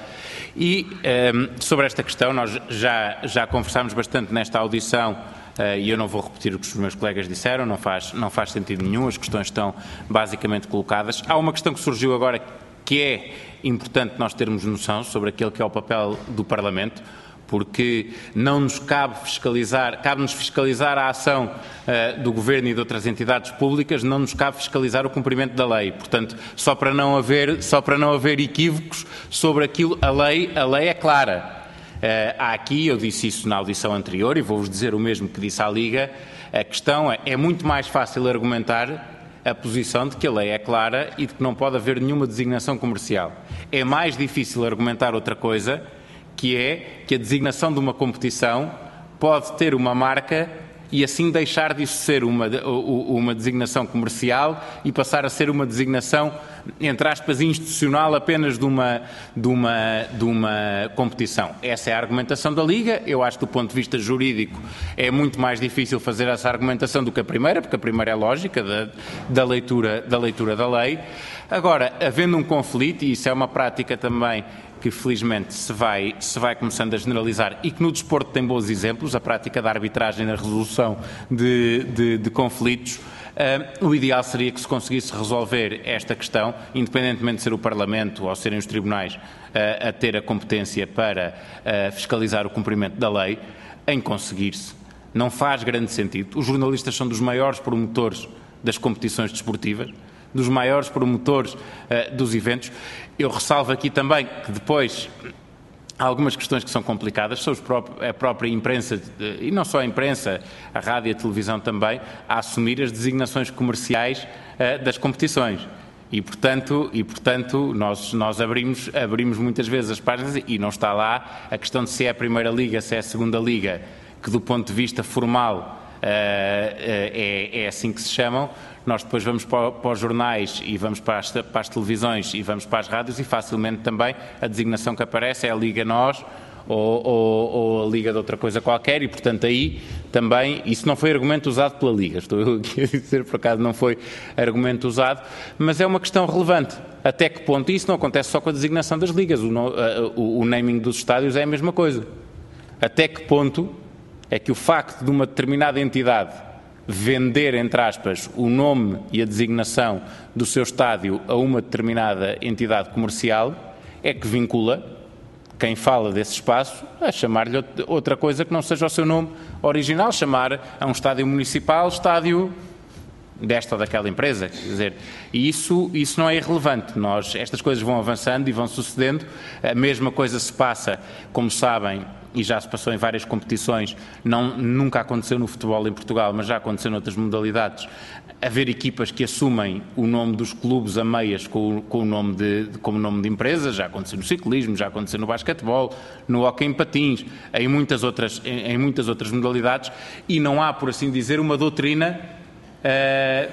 E um, sobre esta questão nós já, já conversámos bastante nesta audição. Uh, e eu não vou repetir o que os meus colegas disseram, não faz, não faz sentido nenhum, as questões estão basicamente colocadas. Há uma questão que surgiu agora que é importante nós termos noção sobre aquele que é o papel do Parlamento, porque não nos cabe fiscalizar, cabe-nos fiscalizar a ação uh, do Governo e de outras entidades públicas, não nos cabe fiscalizar o cumprimento da lei. Portanto, só para não haver, só para não haver equívocos sobre aquilo, a lei, a lei é clara. Uh, há aqui, eu disse isso na audição anterior e vou-vos dizer o mesmo que disse à Liga, a questão é, é muito mais fácil argumentar a posição de que a lei é clara e de que não pode haver nenhuma designação comercial. É mais difícil argumentar outra coisa, que é que a designação de uma competição pode ter uma marca e assim deixar disso ser uma, uma designação comercial e passar a ser uma designação, entre aspas, institucional apenas de uma, de uma, de uma competição. Essa é a argumentação da Liga. Eu acho que do ponto de vista jurídico é muito mais difícil fazer essa argumentação do que a primeira, porque a primeira é lógica da, da, leitura, da leitura da lei. Agora, havendo um conflito, e isso é uma prática também que felizmente se vai, se vai começando a generalizar e que no desporto tem bons exemplos, a prática da arbitragem na resolução de, de, de conflitos, uh, o ideal seria que se conseguisse resolver esta questão, independentemente de ser o Parlamento ou serem os tribunais uh, a ter a competência para uh, fiscalizar o cumprimento da lei, em conseguir-se. Não faz grande sentido. Os jornalistas são dos maiores promotores das competições desportivas, dos maiores promotores uh, dos eventos. Eu ressalvo aqui também que depois há algumas questões que são complicadas, são os próprios, a própria imprensa, e não só a imprensa, a rádio e a televisão também, a assumir as designações comerciais uh, das competições. E, portanto, e, portanto nós, nós abrimos, abrimos muitas vezes as páginas e não está lá a questão de se é a Primeira Liga, se é a Segunda Liga, que do ponto de vista formal uh, uh, é, é assim que se chamam. Nós depois vamos para, para os jornais e vamos para as, para as televisões e vamos para as rádios e facilmente também a designação que aparece é a Liga Nós ou, ou, ou a Liga de outra coisa qualquer e, portanto, aí também, isso não foi argumento usado pela Liga, estou eu aqui a dizer, por acaso não foi argumento usado, mas é uma questão relevante. Até que ponto? E isso não acontece só com a designação das ligas, o, o, o naming dos estádios é a mesma coisa. Até que ponto é que o facto de uma determinada entidade vender, entre aspas, o nome e a designação do seu estádio a uma determinada entidade comercial é que vincula quem fala desse espaço a chamar-lhe outra coisa que não seja o seu nome original, chamar a um estádio municipal estádio desta ou daquela empresa, quer dizer, e isso, isso não é irrelevante. Nós, estas coisas vão avançando e vão sucedendo, a mesma coisa se passa, como sabem, e já se passou em várias competições, não, nunca aconteceu no futebol em Portugal, mas já aconteceu noutras modalidades, haver equipas que assumem o nome dos clubes a meias com, com o nome de, como nome de empresa, já aconteceu no ciclismo, já aconteceu no basquetebol, no hóquei em patins, em muitas outras, em, em muitas outras modalidades, e não há, por assim dizer, uma doutrina Uh,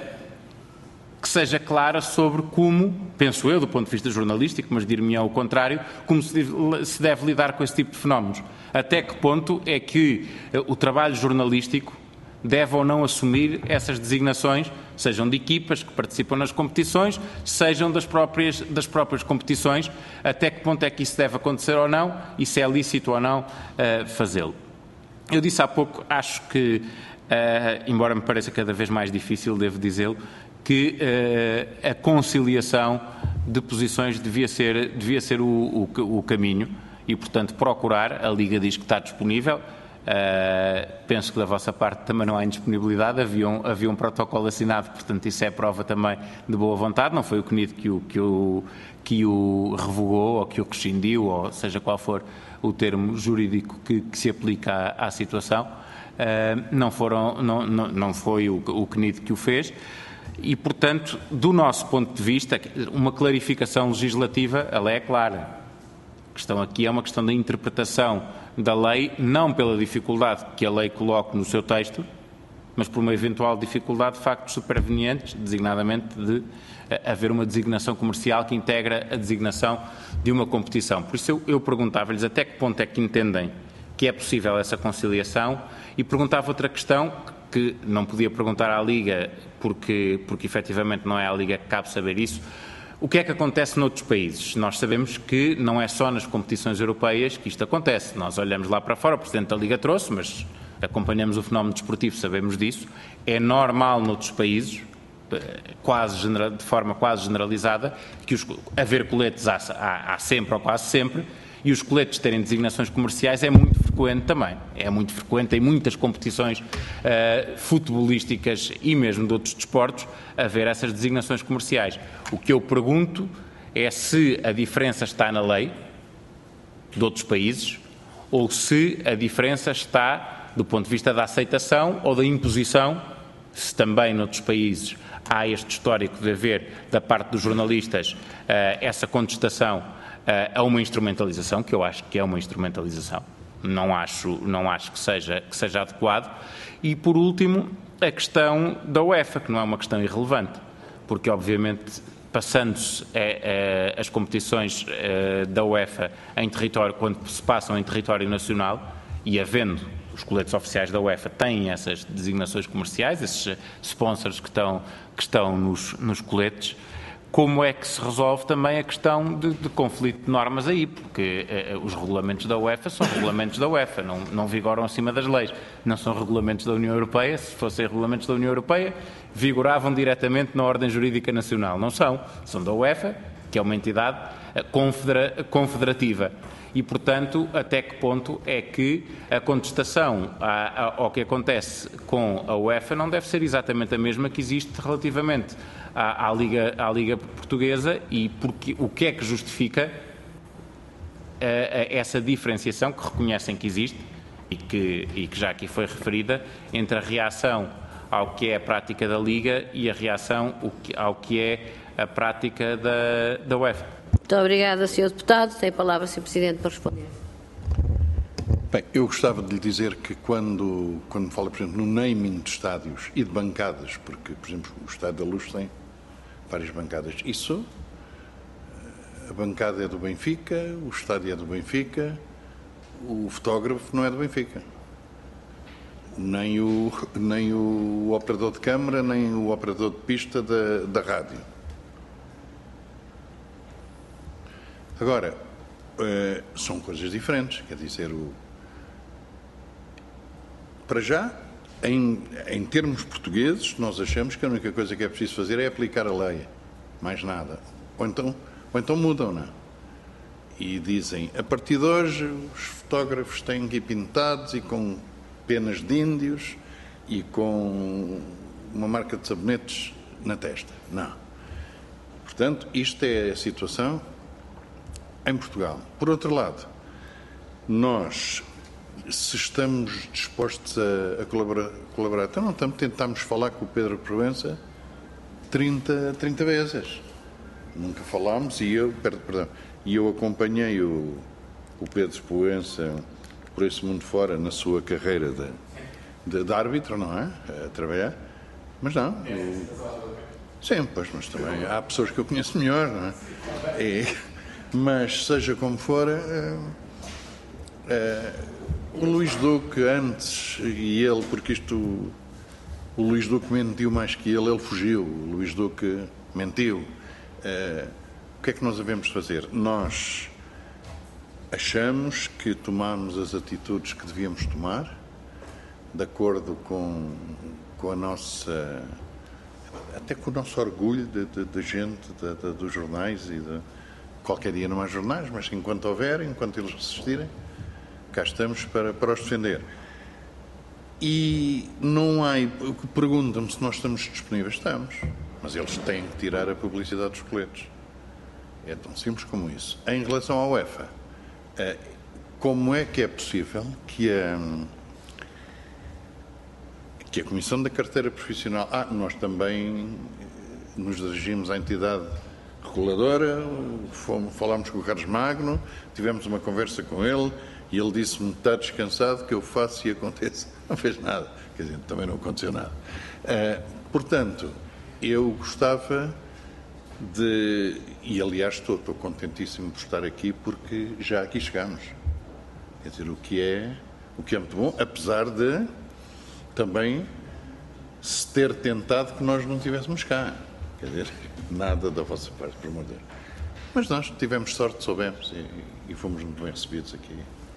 que seja clara sobre como, penso eu, do ponto de vista jornalístico, mas dir-me ao contrário, como se deve, se deve lidar com esse tipo de fenómenos. Até que ponto é que uh, o trabalho jornalístico deve ou não assumir essas designações, sejam de equipas que participam nas competições, sejam das próprias, das próprias competições, até que ponto é que isso deve acontecer ou não, e se é lícito ou não uh, fazê-lo. Eu disse há pouco, acho que Uh, embora me pareça cada vez mais difícil, devo dizê-lo, que uh, a conciliação de posições devia ser, devia ser o, o, o caminho e, portanto, procurar, a Liga diz que está disponível, uh, penso que da vossa parte também não há indisponibilidade, havia um, havia um protocolo assinado, portanto isso é prova também de boa vontade, não foi o C N I D que o, que o, que o revogou ou que o rescindiu, ou seja qual for o termo jurídico que, que se aplica à, à situação. Uh, não, foram, não, não, não foi o, o C N I D que o fez e, portanto, do nosso ponto de vista, uma clarificação legislativa, ela é clara. A questão aqui é uma questão da interpretação da lei, não pela dificuldade que a lei coloca no seu texto, mas por uma eventual dificuldade de factos supervenientes, designadamente de uh, haver uma designação comercial que integra a designação de uma competição. Por isso eu, eu perguntava-lhes até que ponto é que entendem que é possível essa conciliação e perguntava outra questão que não podia perguntar à Liga porque, porque efetivamente não é à Liga que cabe saber isso. O que é que acontece noutros países? Nós sabemos que não é só nas competições europeias que isto acontece. Nós olhamos lá para fora, o Presidente da Liga trouxe, mas acompanhamos o fenómeno desportivo, sabemos disso. É normal noutros países, quase, de forma quase generalizada, que os, haver coletes há, há, há sempre ou quase sempre, e os coletes terem designações comerciais é muito frequente também. É muito frequente em muitas competições uh, futebolísticas e mesmo de outros desportos haver essas designações comerciais. O que eu pergunto é se a diferença está na lei de outros países ou se a diferença está do ponto de vista da aceitação ou da imposição, se também noutros países há este histórico de haver da parte dos jornalistas uh, essa contestação a uma instrumentalização, que eu acho que é uma instrumentalização, não acho, não acho que, seja, que seja adequado. E, por último, a questão da UEFA, que não é uma questão irrelevante, porque, obviamente, passando-se é, é, as competições é, da UEFA em território, quando se passam em território nacional, e havendo os coletes oficiais da UEFA têm essas designações comerciais, esses sponsors que estão, que estão nos, nos coletes, como é que se resolve também a questão de, de conflito de normas aí, porque eh, os regulamentos da UEFA são regulamentos da UEFA, não, não vigoram acima das leis, não são regulamentos da União Europeia. Se fossem regulamentos da União Europeia, vigoravam diretamente na ordem jurídica nacional. Não são, são da UEFA, que é uma entidade eh, confedera, confederativa. E, portanto, até que ponto é que a contestação a, a, ao que acontece com a UEFA não deve ser exatamente a mesma que existe relativamente à, à, Liga, à Liga Portuguesa e porque, o que é que justifica a, a essa diferenciação que reconhecem que existe e que, e que já aqui foi referida entre a reação ao que é a prática da Liga e a reação ao que é a prática da, da UEFA. Muito obrigada, senhor Deputado. Tem a palavra, senhor Presidente, para responder. Bem, eu gostava de lhe dizer que quando, quando fala, por exemplo, no naming de estádios e de bancadas, porque, por exemplo, o Estádio da Luz tem várias bancadas, isso, a bancada é do Benfica, o estádio é do Benfica, o fotógrafo não é do Benfica. Nem o, nem o operador de câmara, nem o operador de pista da, da rádio. Agora, uh, são coisas diferentes, quer dizer, o, para já, em, em termos portugueses, nós achamos que a única coisa que é preciso fazer é aplicar a lei, mais nada. Ou então, ou então mudam, não é? e dizem, a partir de hoje os fotógrafos têm que ir pintados e com penas de índios e com uma marca de sabonetes na testa. Não. Portanto, isto é a situação em Portugal. Por outro lado, nós, se estamos dispostos a, a colaborar, colaborar, então não estamos, tentámos falar com o Pedro Proença trinta, trinta vezes. Nunca falámos e eu, perdão, e eu acompanhei o, o Pedro Proença por esse mundo fora na sua carreira de, de, de árbitro, não é? A trabalhar. Mas não. Eu, sim, pois, mas também há pessoas que eu conheço melhor, não é? E, mas, seja como for, é, é, o Luís Duque antes, e ele, porque isto, o Luís Duque mentiu mais que ele, ele fugiu. O Luís Duque mentiu. É, o que é que nós devemos fazer? Nós achamos que tomamos as atitudes que devíamos tomar, de acordo com, com a nossa, até com o nosso orgulho de, de, de gente, de, de, dos jornais e de, qualquer dia não há jornais, mas enquanto houver, enquanto eles resistirem, cá estamos para, para os defender. E não há, perguntam-me se nós estamos disponíveis, estamos, mas eles têm que tirar a publicidade dos coletes. É tão simples como isso. Em relação à UEFA, como é que é possível que a, que a Comissão da Carteira Profissional... Ah, nós também nos dirigimos à entidade reguladora, fomos, falámos com o Carlos Magno, tivemos uma conversa com ele e ele disse-me, está descansado que eu faço e aconteça. Não fez nada. Quer dizer, também não aconteceu nada. Uh, portanto, eu gostava de... E, aliás, estou, estou contentíssimo por estar aqui porque já aqui chegamos. Quer dizer, o que é, o que é muito bom, apesar de também se ter tentado que nós não estivéssemos cá. Quer dizer, nada da vossa parte, por amor de Deus. Mas nós tivemos sorte, soubemos, e, e fomos muito bem recebidos aqui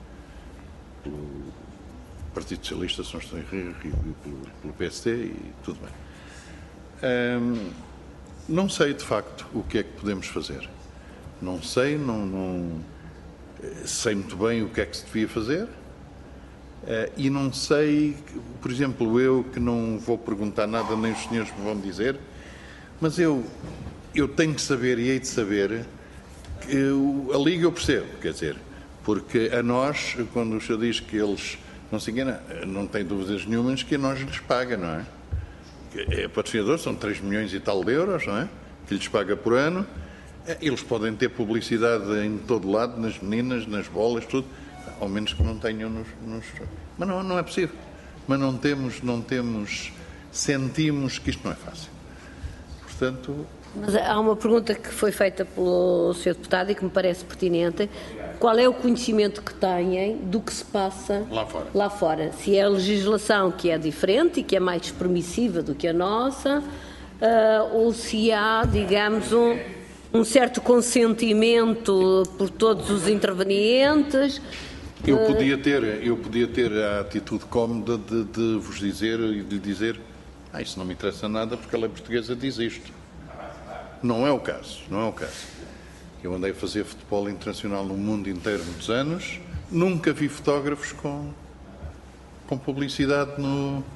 pelo Partido Socialista, São João e Rio, e pelo, pelo P S D, e tudo bem. Hum, não sei, de facto, o que é que podemos fazer. Não sei, não, não sei muito bem o que é que se devia fazer. Uh, e não sei, por exemplo, eu que não vou perguntar nada, nem os senhores me vão dizer, mas eu, eu tenho que saber e hei de saber que eu, a Liga eu percebo, quer dizer, porque a nós, quando o senhor diz que eles não se enganam, não tem dúvidas nenhumas que a nós lhes paga, não é? É patrocinador, são três milhões e tal de euros, não é? Que lhes paga por ano. Eles podem ter publicidade em todo lado, nas meninas, nas bolas, tudo, ao menos que não tenham nos... nos... Mas não, não é possível. Mas não temos, não temos, sentimos que isto não é fácil. Portanto... Mas há uma pergunta que foi feita pelo senhor Deputado e que me parece pertinente. Qual é o conhecimento que têm do que se passa lá fora? Lá fora? Se é a legislação que é diferente e que é mais permissiva do que a nossa, uh, ou se há, digamos, um, um certo consentimento por todos os intervenientes. Eu podia ter, eu podia ter a atitude cómoda de, de vos dizer e de lhe dizer, ah, isso não me interessa nada porque a lei portuguesa diz isto. Não é o caso, não é o caso. Eu andei a fazer futebol internacional no mundo inteiro muitos anos, nunca vi fotógrafos com, com publicidade no...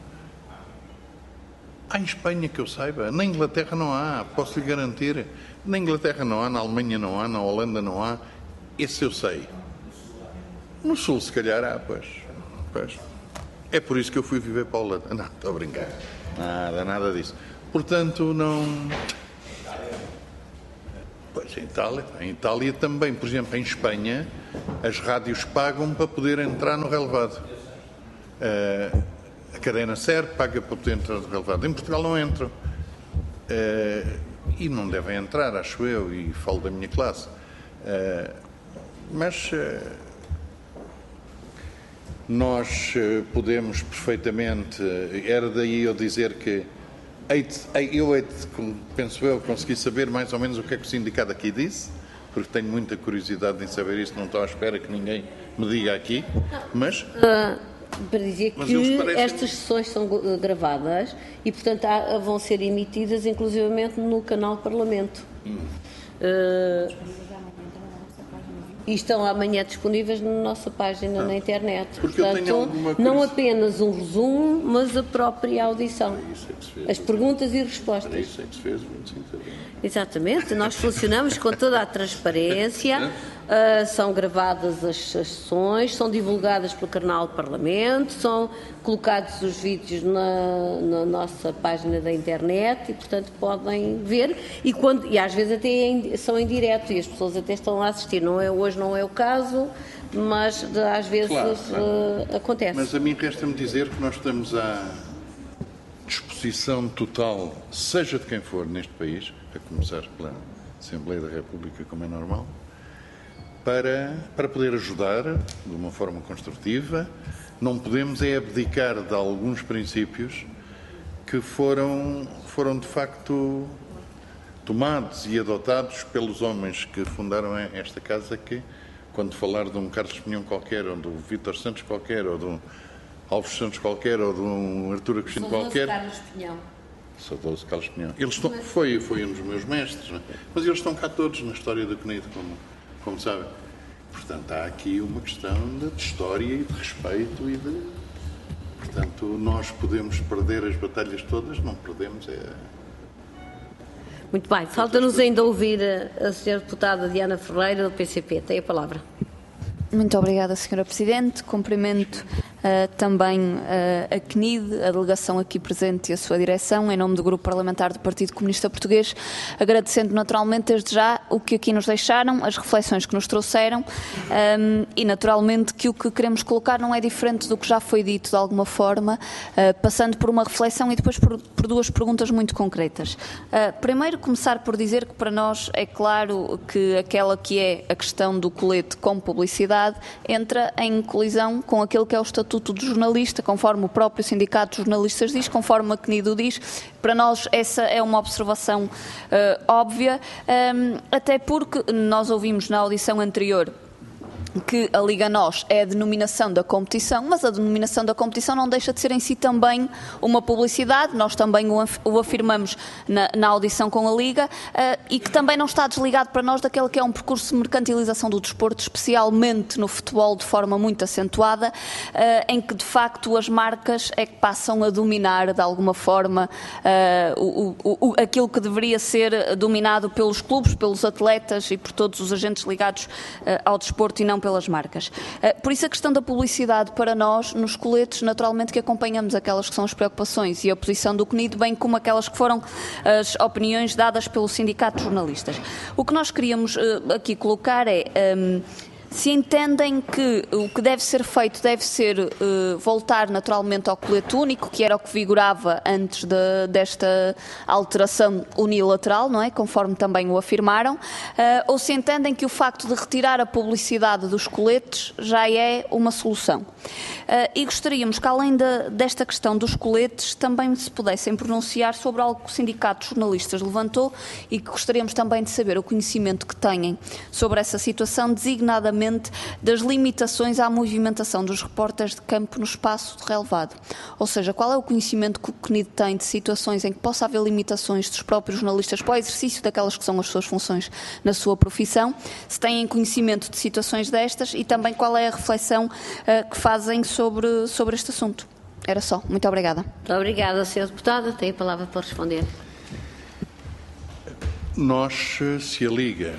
Há em Espanha que eu saiba, na Inglaterra não há, posso lhe garantir. Na Inglaterra não há, na Alemanha não há, na Holanda não há, esse eu sei. No Sul, se calhar, há, pois. pois. É por isso que eu fui viver para a Holanda. Não, estou a brincar. Nada, nada disso. Portanto, não... Pois, em Itália, em Itália também, por exemplo, em Espanha, as rádios pagam para poder entrar no relevado. Uh, a cadena SER paga para poder entrar no relevado. Em Portugal não entram. Uh, e não devem entrar, acho eu, e falo da minha classe. Uh, mas... Uh, Nós podemos perfeitamente, era daí eu dizer que eu hei de, penso eu, consegui saber mais ou menos o que é que o sindicato aqui disse, porque tenho muita curiosidade em saber isso, não estou à espera que ninguém me diga aqui, mas... Uh, para dizer que parecem... estas sessões são gravadas e, portanto, há, vão ser emitidas inclusivamente no canal Parlamento. Hum. Uh, e estão amanhã disponíveis na nossa página na internet. Porque eu tenho alguma Portanto, não curiosidade. apenas um resumo, mas a própria audição. Para isso é que se fez. As perguntas e Para respostas. isso é que se fez o vinte e cinco de abril. Exatamente, nós funcionamos com toda a transparência, uh, são gravadas as sessões, são divulgadas pelo canal do Parlamento, são colocados os vídeos na, na nossa página da internet e, portanto, podem ver e, quando, e às vezes até em, são em direto e as pessoas até estão a assistir. Não é, hoje não é o caso, mas de, às vezes Claro, claro. Uh, acontece. Mas a mim resta-me dizer que nós estamos à disposição total, seja de quem for neste país, a começar pela Assembleia da República, como é normal, para, para poder ajudar de uma forma construtiva. Não podemos é abdicar de alguns princípios que foram, foram de facto tomados e adotados pelos homens que fundaram esta casa, que, quando falar de um Carlos Pinhão qualquer, ou de um Vítor Santos qualquer, ou de um Alves Santos qualquer, ou de um Artur Agostinho qualquer... Carlos Pinhão. Saudoso Carlos Pinhão. Eles estão, foi, foi um dos meus mestres, não é? Mas eles estão cá todos na história do C N I D, como, como sabem. Portanto, há aqui uma questão de, de história e de respeito e de... Portanto, nós podemos perder as batalhas todas, não perdemos é... Muito bem, falta-nos ainda ouvir a, a senhora deputada Diana Ferreira, do P C P. Tem a palavra. Muito obrigada, senhora Presidente. Cumprimento uh, também uh, a C N I D, a delegação aqui presente e a sua direção, em nome do Grupo Parlamentar do Partido Comunista Português, agradecendo naturalmente desde já o que aqui nos deixaram, as reflexões que nos trouxeram um, e naturalmente que o que queremos colocar não é diferente do que já foi dito de alguma forma, uh, passando por uma reflexão e depois por, por duas perguntas muito concretas. Uh, primeiro, começar por dizer que para nós é claro que aquela que é a questão do colete com publicidade entra em colisão com aquilo que é o Estatuto do Jornalista, conforme o próprio Sindicato de Jornalistas diz, conforme a C N I D o diz. Para nós essa é uma observação uh, óbvia, um, até porque nós ouvimos na audição anterior que a Liga Nós é a denominação da competição, mas a denominação da competição não deixa de ser em si também uma publicidade, nós também o afirmamos na, na audição com a Liga, uh, e que também não está desligado para nós daquele que é um percurso de mercantilização do desporto, especialmente no futebol de forma muito acentuada, uh, em que de facto as marcas é que passam a dominar de alguma forma uh, o, o, o, aquilo que deveria ser dominado pelos clubes, pelos atletas e por todos os agentes ligados uh, ao desporto e não pelas marcas. Por isso a questão da publicidade para nós, nos coletes, naturalmente que acompanhamos aquelas que são as preocupações e a posição do C N I D, bem como aquelas que foram as opiniões dadas pelo Sindicato de Jornalistas. O que nós queríamos uh, aqui colocar é... Um, se entendem que o que deve ser feito deve ser uh, voltar naturalmente ao colete único, que era o que vigorava antes de, desta alteração unilateral, não é? Conforme também o afirmaram, uh, ou se entendem que o facto de retirar a publicidade dos coletes já é uma solução. Uh, e gostaríamos que, além de, desta questão dos coletes, também se pudessem pronunciar sobre algo que o Sindicato de Jornalistas levantou e que gostaríamos também de saber o conhecimento que têm sobre essa situação, designadamente das limitações à movimentação dos repórteres de campo no espaço de relevado. Ou seja, qual é o conhecimento que o C N I D tem de situações em que possa haver limitações dos próprios jornalistas para o exercício daquelas que são as suas funções na sua profissão, se têm conhecimento de situações destas e também qual é a reflexão uh, que fazem sobre, sobre este assunto. Era só. Muito obrigada. Muito obrigada, senhora Deputada. Tem a palavra para responder. Nós, se a Liga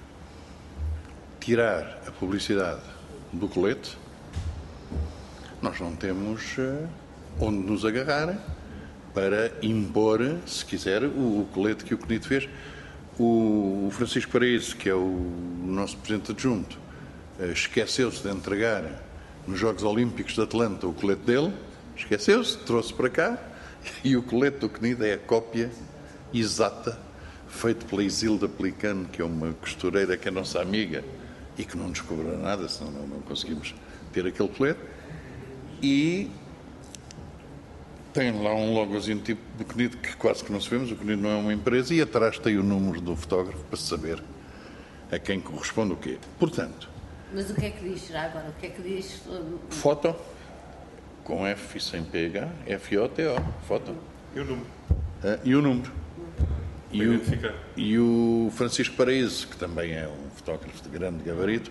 tirar a publicidade do colete, nós não temos uh, onde nos agarrar para impor, se quiser, o, o colete que o C N I D fez. O, o Francisco Paraíso, que é o nosso Presidente Adjunto, uh, esqueceu-se de entregar nos Jogos Olímpicos de Atlanta o colete dele, esqueceu-se, trouxe para cá, e o colete do C N I D é a cópia exata, feito pela Isilda Pelicano, que é uma costureira que é nossa amiga, e que não nos cobra nada, senão não, não conseguimos ter aquele colete. E tem lá um logozinho tipo do C N I D que quase que não se vê, mas o C N I D não é uma empresa, e atrás tem o número do fotógrafo para saber a quem corresponde o quê. Portanto... Mas o que é que diz já agora? O que é que diz? Foto, com F e sem P H, F O T O, foto. E o número? Uh, e o número. E o, identificar. e o Francisco Paraíso, que também é um fotógrafo de grande gabarito,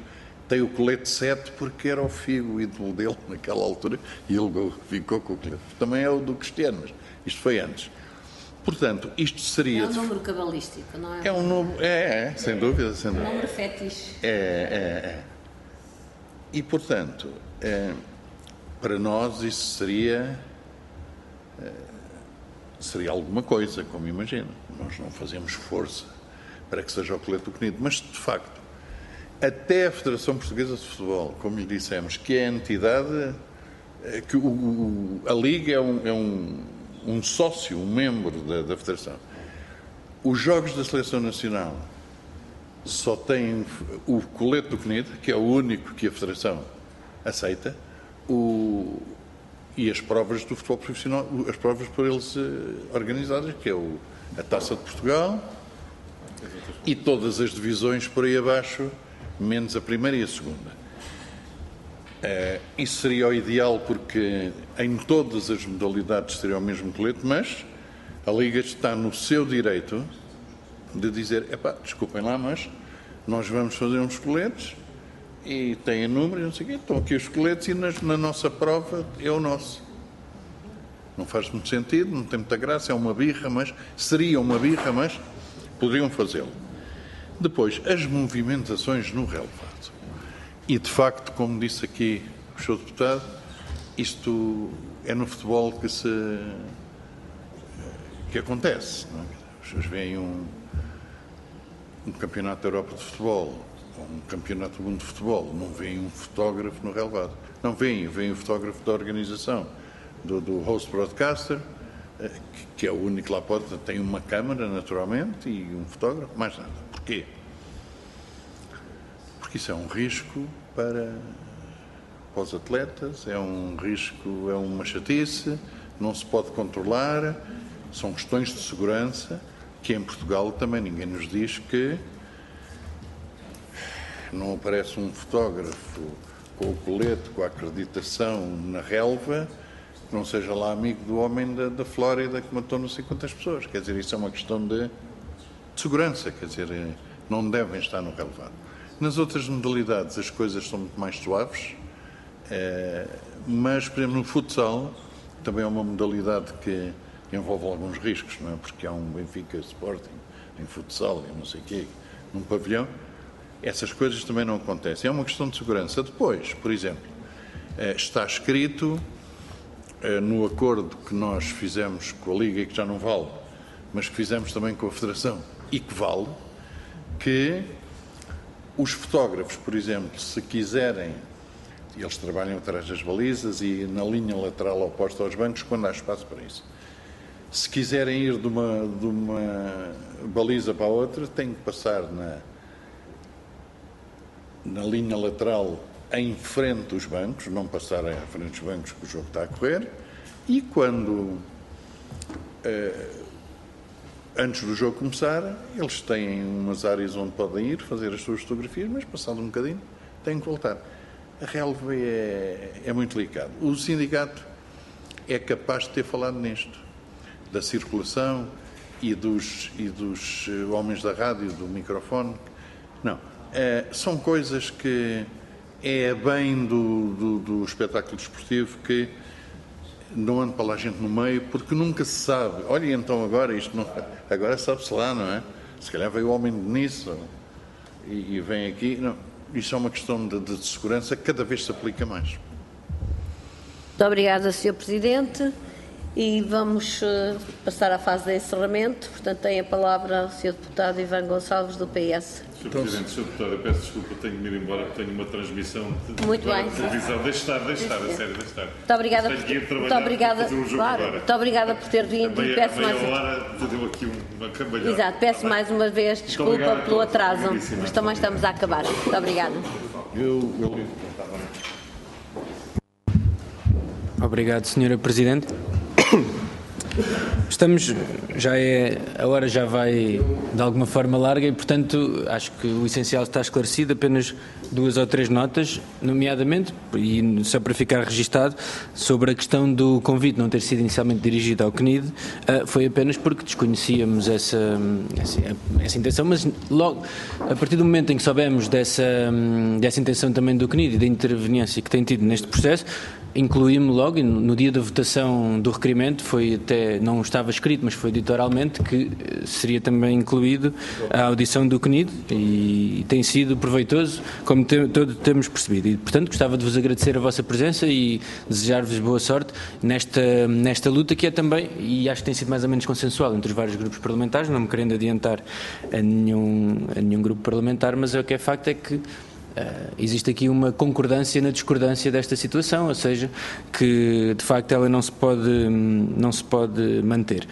tem o colete sete porque era o Figo, o ídolo dele naquela altura, e ele ficou com o colete. Também é o do Cristiano, mas isto foi antes. Portanto, isto seria... É um número cabalístico, não é? É um número... É, é, sem dúvida, sem dúvida. Um número fetiche. É, é, é. E, portanto, é, para nós isso seria... É, seria alguma coisa, como imagino. Nós não fazemos força para que seja o colete do CNID, mas, de facto, até a Federação Portuguesa de Futebol, como lhe dissemos, que é a entidade, que o, o, a Liga é um... É um um sócio, um membro da, da Federação. Os jogos da Seleção Nacional só têm o colete do CNID, que é o único que a Federação aceita, o, e as provas do futebol profissional, as provas por eles organizadas, que é o, a Taça de Portugal e todas as divisões por aí abaixo, menos a primeira e a segunda. Uh, isso seria o ideal porque em todas as modalidades seria o mesmo colete, mas a Liga está no seu direito de dizer, epá, desculpem lá, mas nós vamos fazer uns coletes e têm número e não sei o quê, estão aqui os coletes e nas, na nossa prova é o nosso. Não faz muito sentido, não tem muita graça, é uma birra, mas seria uma birra, mas poderiam fazê-lo. Depois, as movimentações no relevado. E, de facto, como disse aqui o senhor deputado, isto é no futebol que se que acontece. Não é? As pessoas veem um, um campeonato da Europa de futebol, ou um campeonato do mundo de futebol, não veem um fotógrafo no relevado. Não veem, veem o fotógrafo da organização, do, do host broadcaster, que, que é o único que lá pode, tem uma câmara, naturalmente, e um fotógrafo, mais nada. Porquê? Porque isso é um risco para, para os atletas, é um risco, é uma chatice, não se pode controlar, são questões de segurança que em Portugal também ninguém nos diz que não aparece um fotógrafo com o colete, com a acreditação na relva, que não seja lá amigo do homem da, da Flórida que matou não sei quantas pessoas. Quer dizer, isso é uma questão de, de segurança, quer dizer, não devem estar no relevado. Nas outras modalidades as coisas são muito mais suaves, eh, mas, por exemplo, no futsal também é uma modalidade que envolve alguns riscos, não é? Porque há um Benfica Sporting em futsal e não sei o quê, num pavilhão. Essas coisas também não acontecem. É uma questão de segurança. Depois, por exemplo, eh, está escrito eh, no acordo que nós fizemos com a Liga e que já não vale, mas que fizemos também com a Federação e que vale, que os fotógrafos, por exemplo, se quiserem, eles trabalham atrás das balizas e na linha lateral oposta aos bancos, quando há espaço para isso. Se quiserem ir de uma, de uma baliza para a outra, têm que passar na, na linha lateral em frente dos bancos, não passarem à frente dos bancos que o jogo está a correr, e quando... Eh, antes do jogo começar, eles têm umas áreas onde podem ir fazer as suas fotografias, mas passado um bocadinho têm que voltar. A relva é, é muito delicado. O sindicato é capaz de ter falado nisto, da circulação e dos, e dos homens da rádio, do microfone. Não, é, são coisas que é bem do, do, do espetáculo desportivo que não anda para lá gente no meio, porque nunca se sabe. Olha, então agora isto não... Agora sabe-se lá, não é? Se calhar veio o homem de Nice e, e vem aqui. Não, isto é uma questão de, de segurança que cada vez se aplica mais. Muito obrigada, senhor Presidente. E vamos uh, passar à fase de encerramento. Portanto, tem a palavra o senhor Deputado Ivan Gonçalves, do P S. senhor Presidente, senhor Deputado, eu peço desculpa, tenho de me ir embora porque tenho uma transmissão de, muito de bem. televisão. Deixe estar, deixe estar, a sério, deixe estar. Muito obrigada, por, muito obrigada, um claro, muito obrigada por ter vindo. Meia, e peço meia mais hora deu aqui uma cambalhota. Exato, peço mais uma vez desculpa pelo atraso, mas também estamos a acabar. Muito obrigada. Eu, eu... Obrigado, senhora Presidente. Estamos, já é, a hora já vai de alguma forma larga e, portanto, acho que o essencial está esclarecido. Apenas duas ou três notas, nomeadamente, e só para ficar registado, sobre a questão do convite não ter sido inicialmente dirigido ao C N I D, foi apenas porque desconhecíamos essa, essa, essa intenção, mas logo, a partir do momento em que soubemos dessa, dessa intenção também do C N I D e da interveniência que tem tido neste processo, incluí-me logo, e no dia da votação do requerimento, foi até, não estava escrito, mas foi dito oralmente, que seria também incluído a audição do C N I D e tem sido proveitoso, como te, todos temos percebido. E, portanto, gostava de vos agradecer a vossa presença e desejar-vos boa sorte nesta, nesta luta que é também, e acho que tem sido mais ou menos consensual entre os vários grupos parlamentares, não me querendo adiantar a nenhum, a nenhum grupo parlamentar, mas o que é facto é que Uh, existe aqui uma concordância na discordância desta situação, ou seja, que de facto ela não se pode, não se pode manter.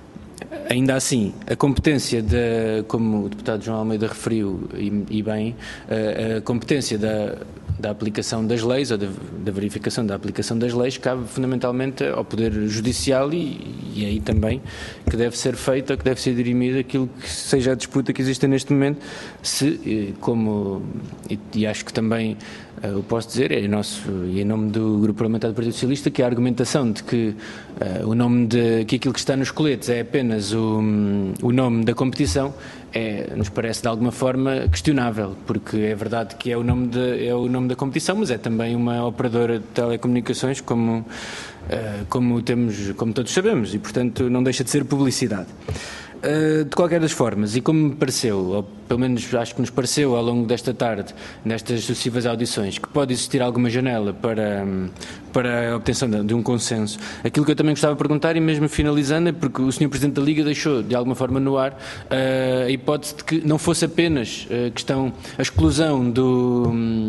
Ainda assim, a competência, da, como o deputado João Almeida referiu, e, e bem, a, a competência da, da aplicação das leis, ou da, da verificação da aplicação das leis, cabe fundamentalmente ao Poder Judicial e, e aí também que deve ser feita, que deve ser dirimida aquilo que seja a disputa que existe neste momento, se, como, e, e acho que também eu posso dizer, é em, nosso, e em nome do Grupo Parlamentar do Partido Socialista, que a argumentação de que uh, o nome de, que aquilo que está nos coletes é apenas o, o nome da competição, é, nos parece de alguma forma questionável, porque é verdade que é o, nome de, é o nome da competição, mas é também uma operadora de telecomunicações, como, uh, como, temos, como todos sabemos, e portanto não deixa de ser publicidade. Uh, de qualquer das formas, e como me pareceu, ou pelo menos acho que nos pareceu ao longo desta tarde, nestas sucessivas audições, que pode existir alguma janela para, para a obtenção de, de um consenso, aquilo que eu também gostava de perguntar, e mesmo finalizando, é porque o senhor Presidente da Liga deixou de alguma forma no ar uh, a hipótese de que não fosse apenas a questão, a exclusão do,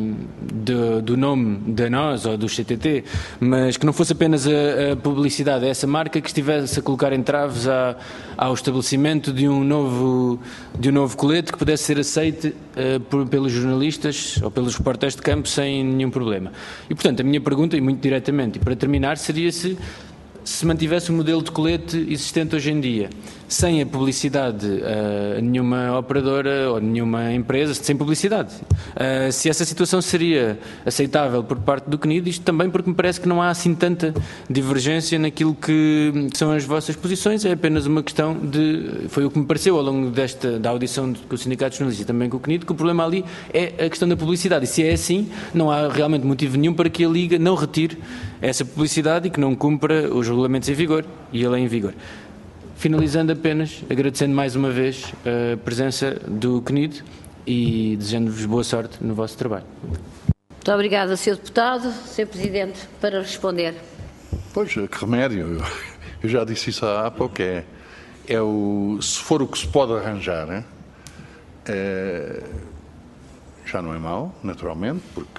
do, do nome da nós ou do C T T, mas que não fosse apenas a, a publicidade a essa marca que estivesse a colocar entraves a, ao estabelecimento de um novo, de um novo colete que pudesse ser aceite uh, por, pelos jornalistas ou pelos repórteres de campo sem nenhum problema. E, portanto, a minha pergunta, e muito diretamente, e para terminar, seria se se mantivesse o modelo de colete existente hoje em dia, sem a publicidade a uh, nenhuma operadora ou nenhuma empresa, sem publicidade, uh, se essa situação seria aceitável por parte do C N I D, isto também porque me parece que não há assim tanta divergência naquilo que são as vossas posições, é apenas uma questão de, foi o que me pareceu ao longo desta, da audição com o Sindicato de Jornalistas e também com o C N I D, que o problema ali é a questão da publicidade, e se é assim, não há realmente motivo nenhum para que a Liga não retire essa publicidade e que não cumpra os regulamentos em vigor e a lei em vigor. Finalizando apenas, agradecendo mais uma vez a presença do C N I D e desejando-vos boa sorte no vosso trabalho. Muito obrigada, senhor Deputado. senhor Presidente, para responder. Pois, que remédio. Eu já disse isso há pouco. É, é o, se for o que se pode arranjar, é, é, já não é mau, naturalmente, porque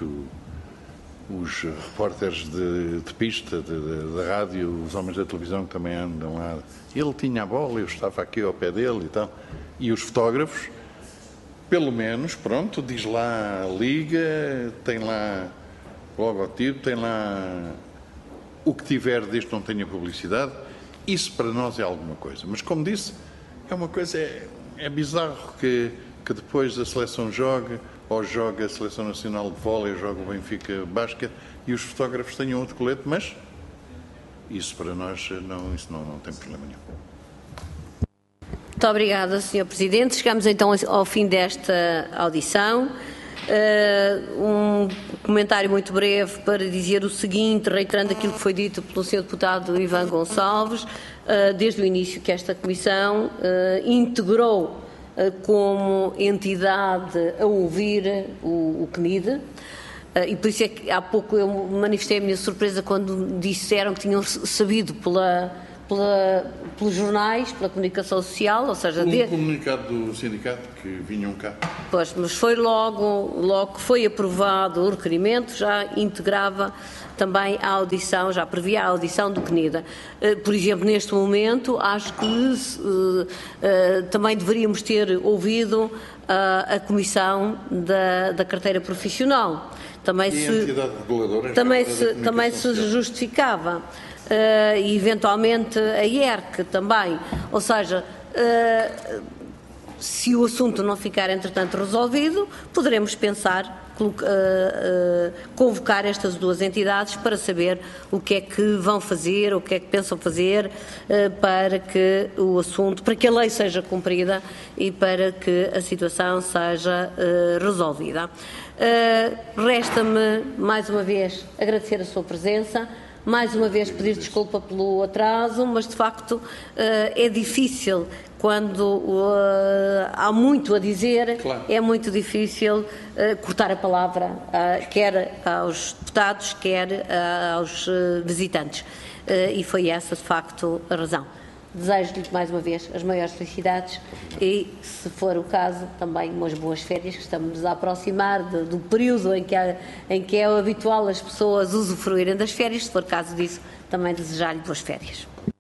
os repórteres de, de pista, da rádio, os homens da televisão que também andam lá. Ele tinha a bola, eu estava aqui ao pé dele e tal. E os fotógrafos, pelo menos, pronto, diz lá Liga, tem lá o logotipo, tem lá o que tiver desde que não tenha publicidade. Isso para nós é alguma coisa. Mas, como disse, é uma coisa, é, é bizarro que, que depois a seleção jogue, ou joga a Seleção Nacional de Vôlei, joga o Benfica Basquete, e os fotógrafos tenham outro colete, mas isso para nós não, isso não, não tem problema nenhum. Muito obrigada, senhor Presidente. Chegamos então ao fim desta audição. Uh, um comentário muito breve para dizer o seguinte, reiterando aquilo que foi dito pelo senhor Deputado Ivan Gonçalves, uh, desde o início que esta Comissão uh, integrou como entidade a ouvir o, o C N I D, e por isso é que há pouco eu manifestei a minha surpresa quando disseram que tinham sabido pela, pela, pelos jornais, pela comunicação social, ou seja... Um de... comunicado do sindicato que vinham cá. Pois, mas foi logo, logo que foi aprovado o requerimento, já integrava também a audição, já previa a audição do C N I D. Por exemplo, neste momento, acho que uh, uh, também deveríamos ter ouvido uh, a Comissão da, da Carteira Profissional. Também e se, a entidade reguladora também se, também se justificava. uh, e eventualmente a I E R C também, ou seja, uh, se o assunto não ficar entretanto resolvido, poderemos pensar Uh, uh, convocar estas duas entidades para saber o que é que vão fazer, o que é que pensam fazer uh, para que o assunto, para que a lei seja cumprida e para que a situação seja uh, resolvida. Uh, Resta-me, mais uma vez, agradecer a sua presença, mais uma vez pedir desculpa pelo atraso, mas de facto uh, é difícil quando uh, há muito a dizer, claro. É muito difícil uh, cortar a palavra, uh, quer aos deputados, quer uh, aos uh, visitantes. Uh, e foi essa, de facto, a razão. Desejo-lhes, mais uma vez, as maiores felicidades e, se for o caso, também umas boas férias, que estamos a aproximar de, do período em que, há, em que é habitual as pessoas usufruírem das férias. Se for caso disso, também desejar-lhe boas férias.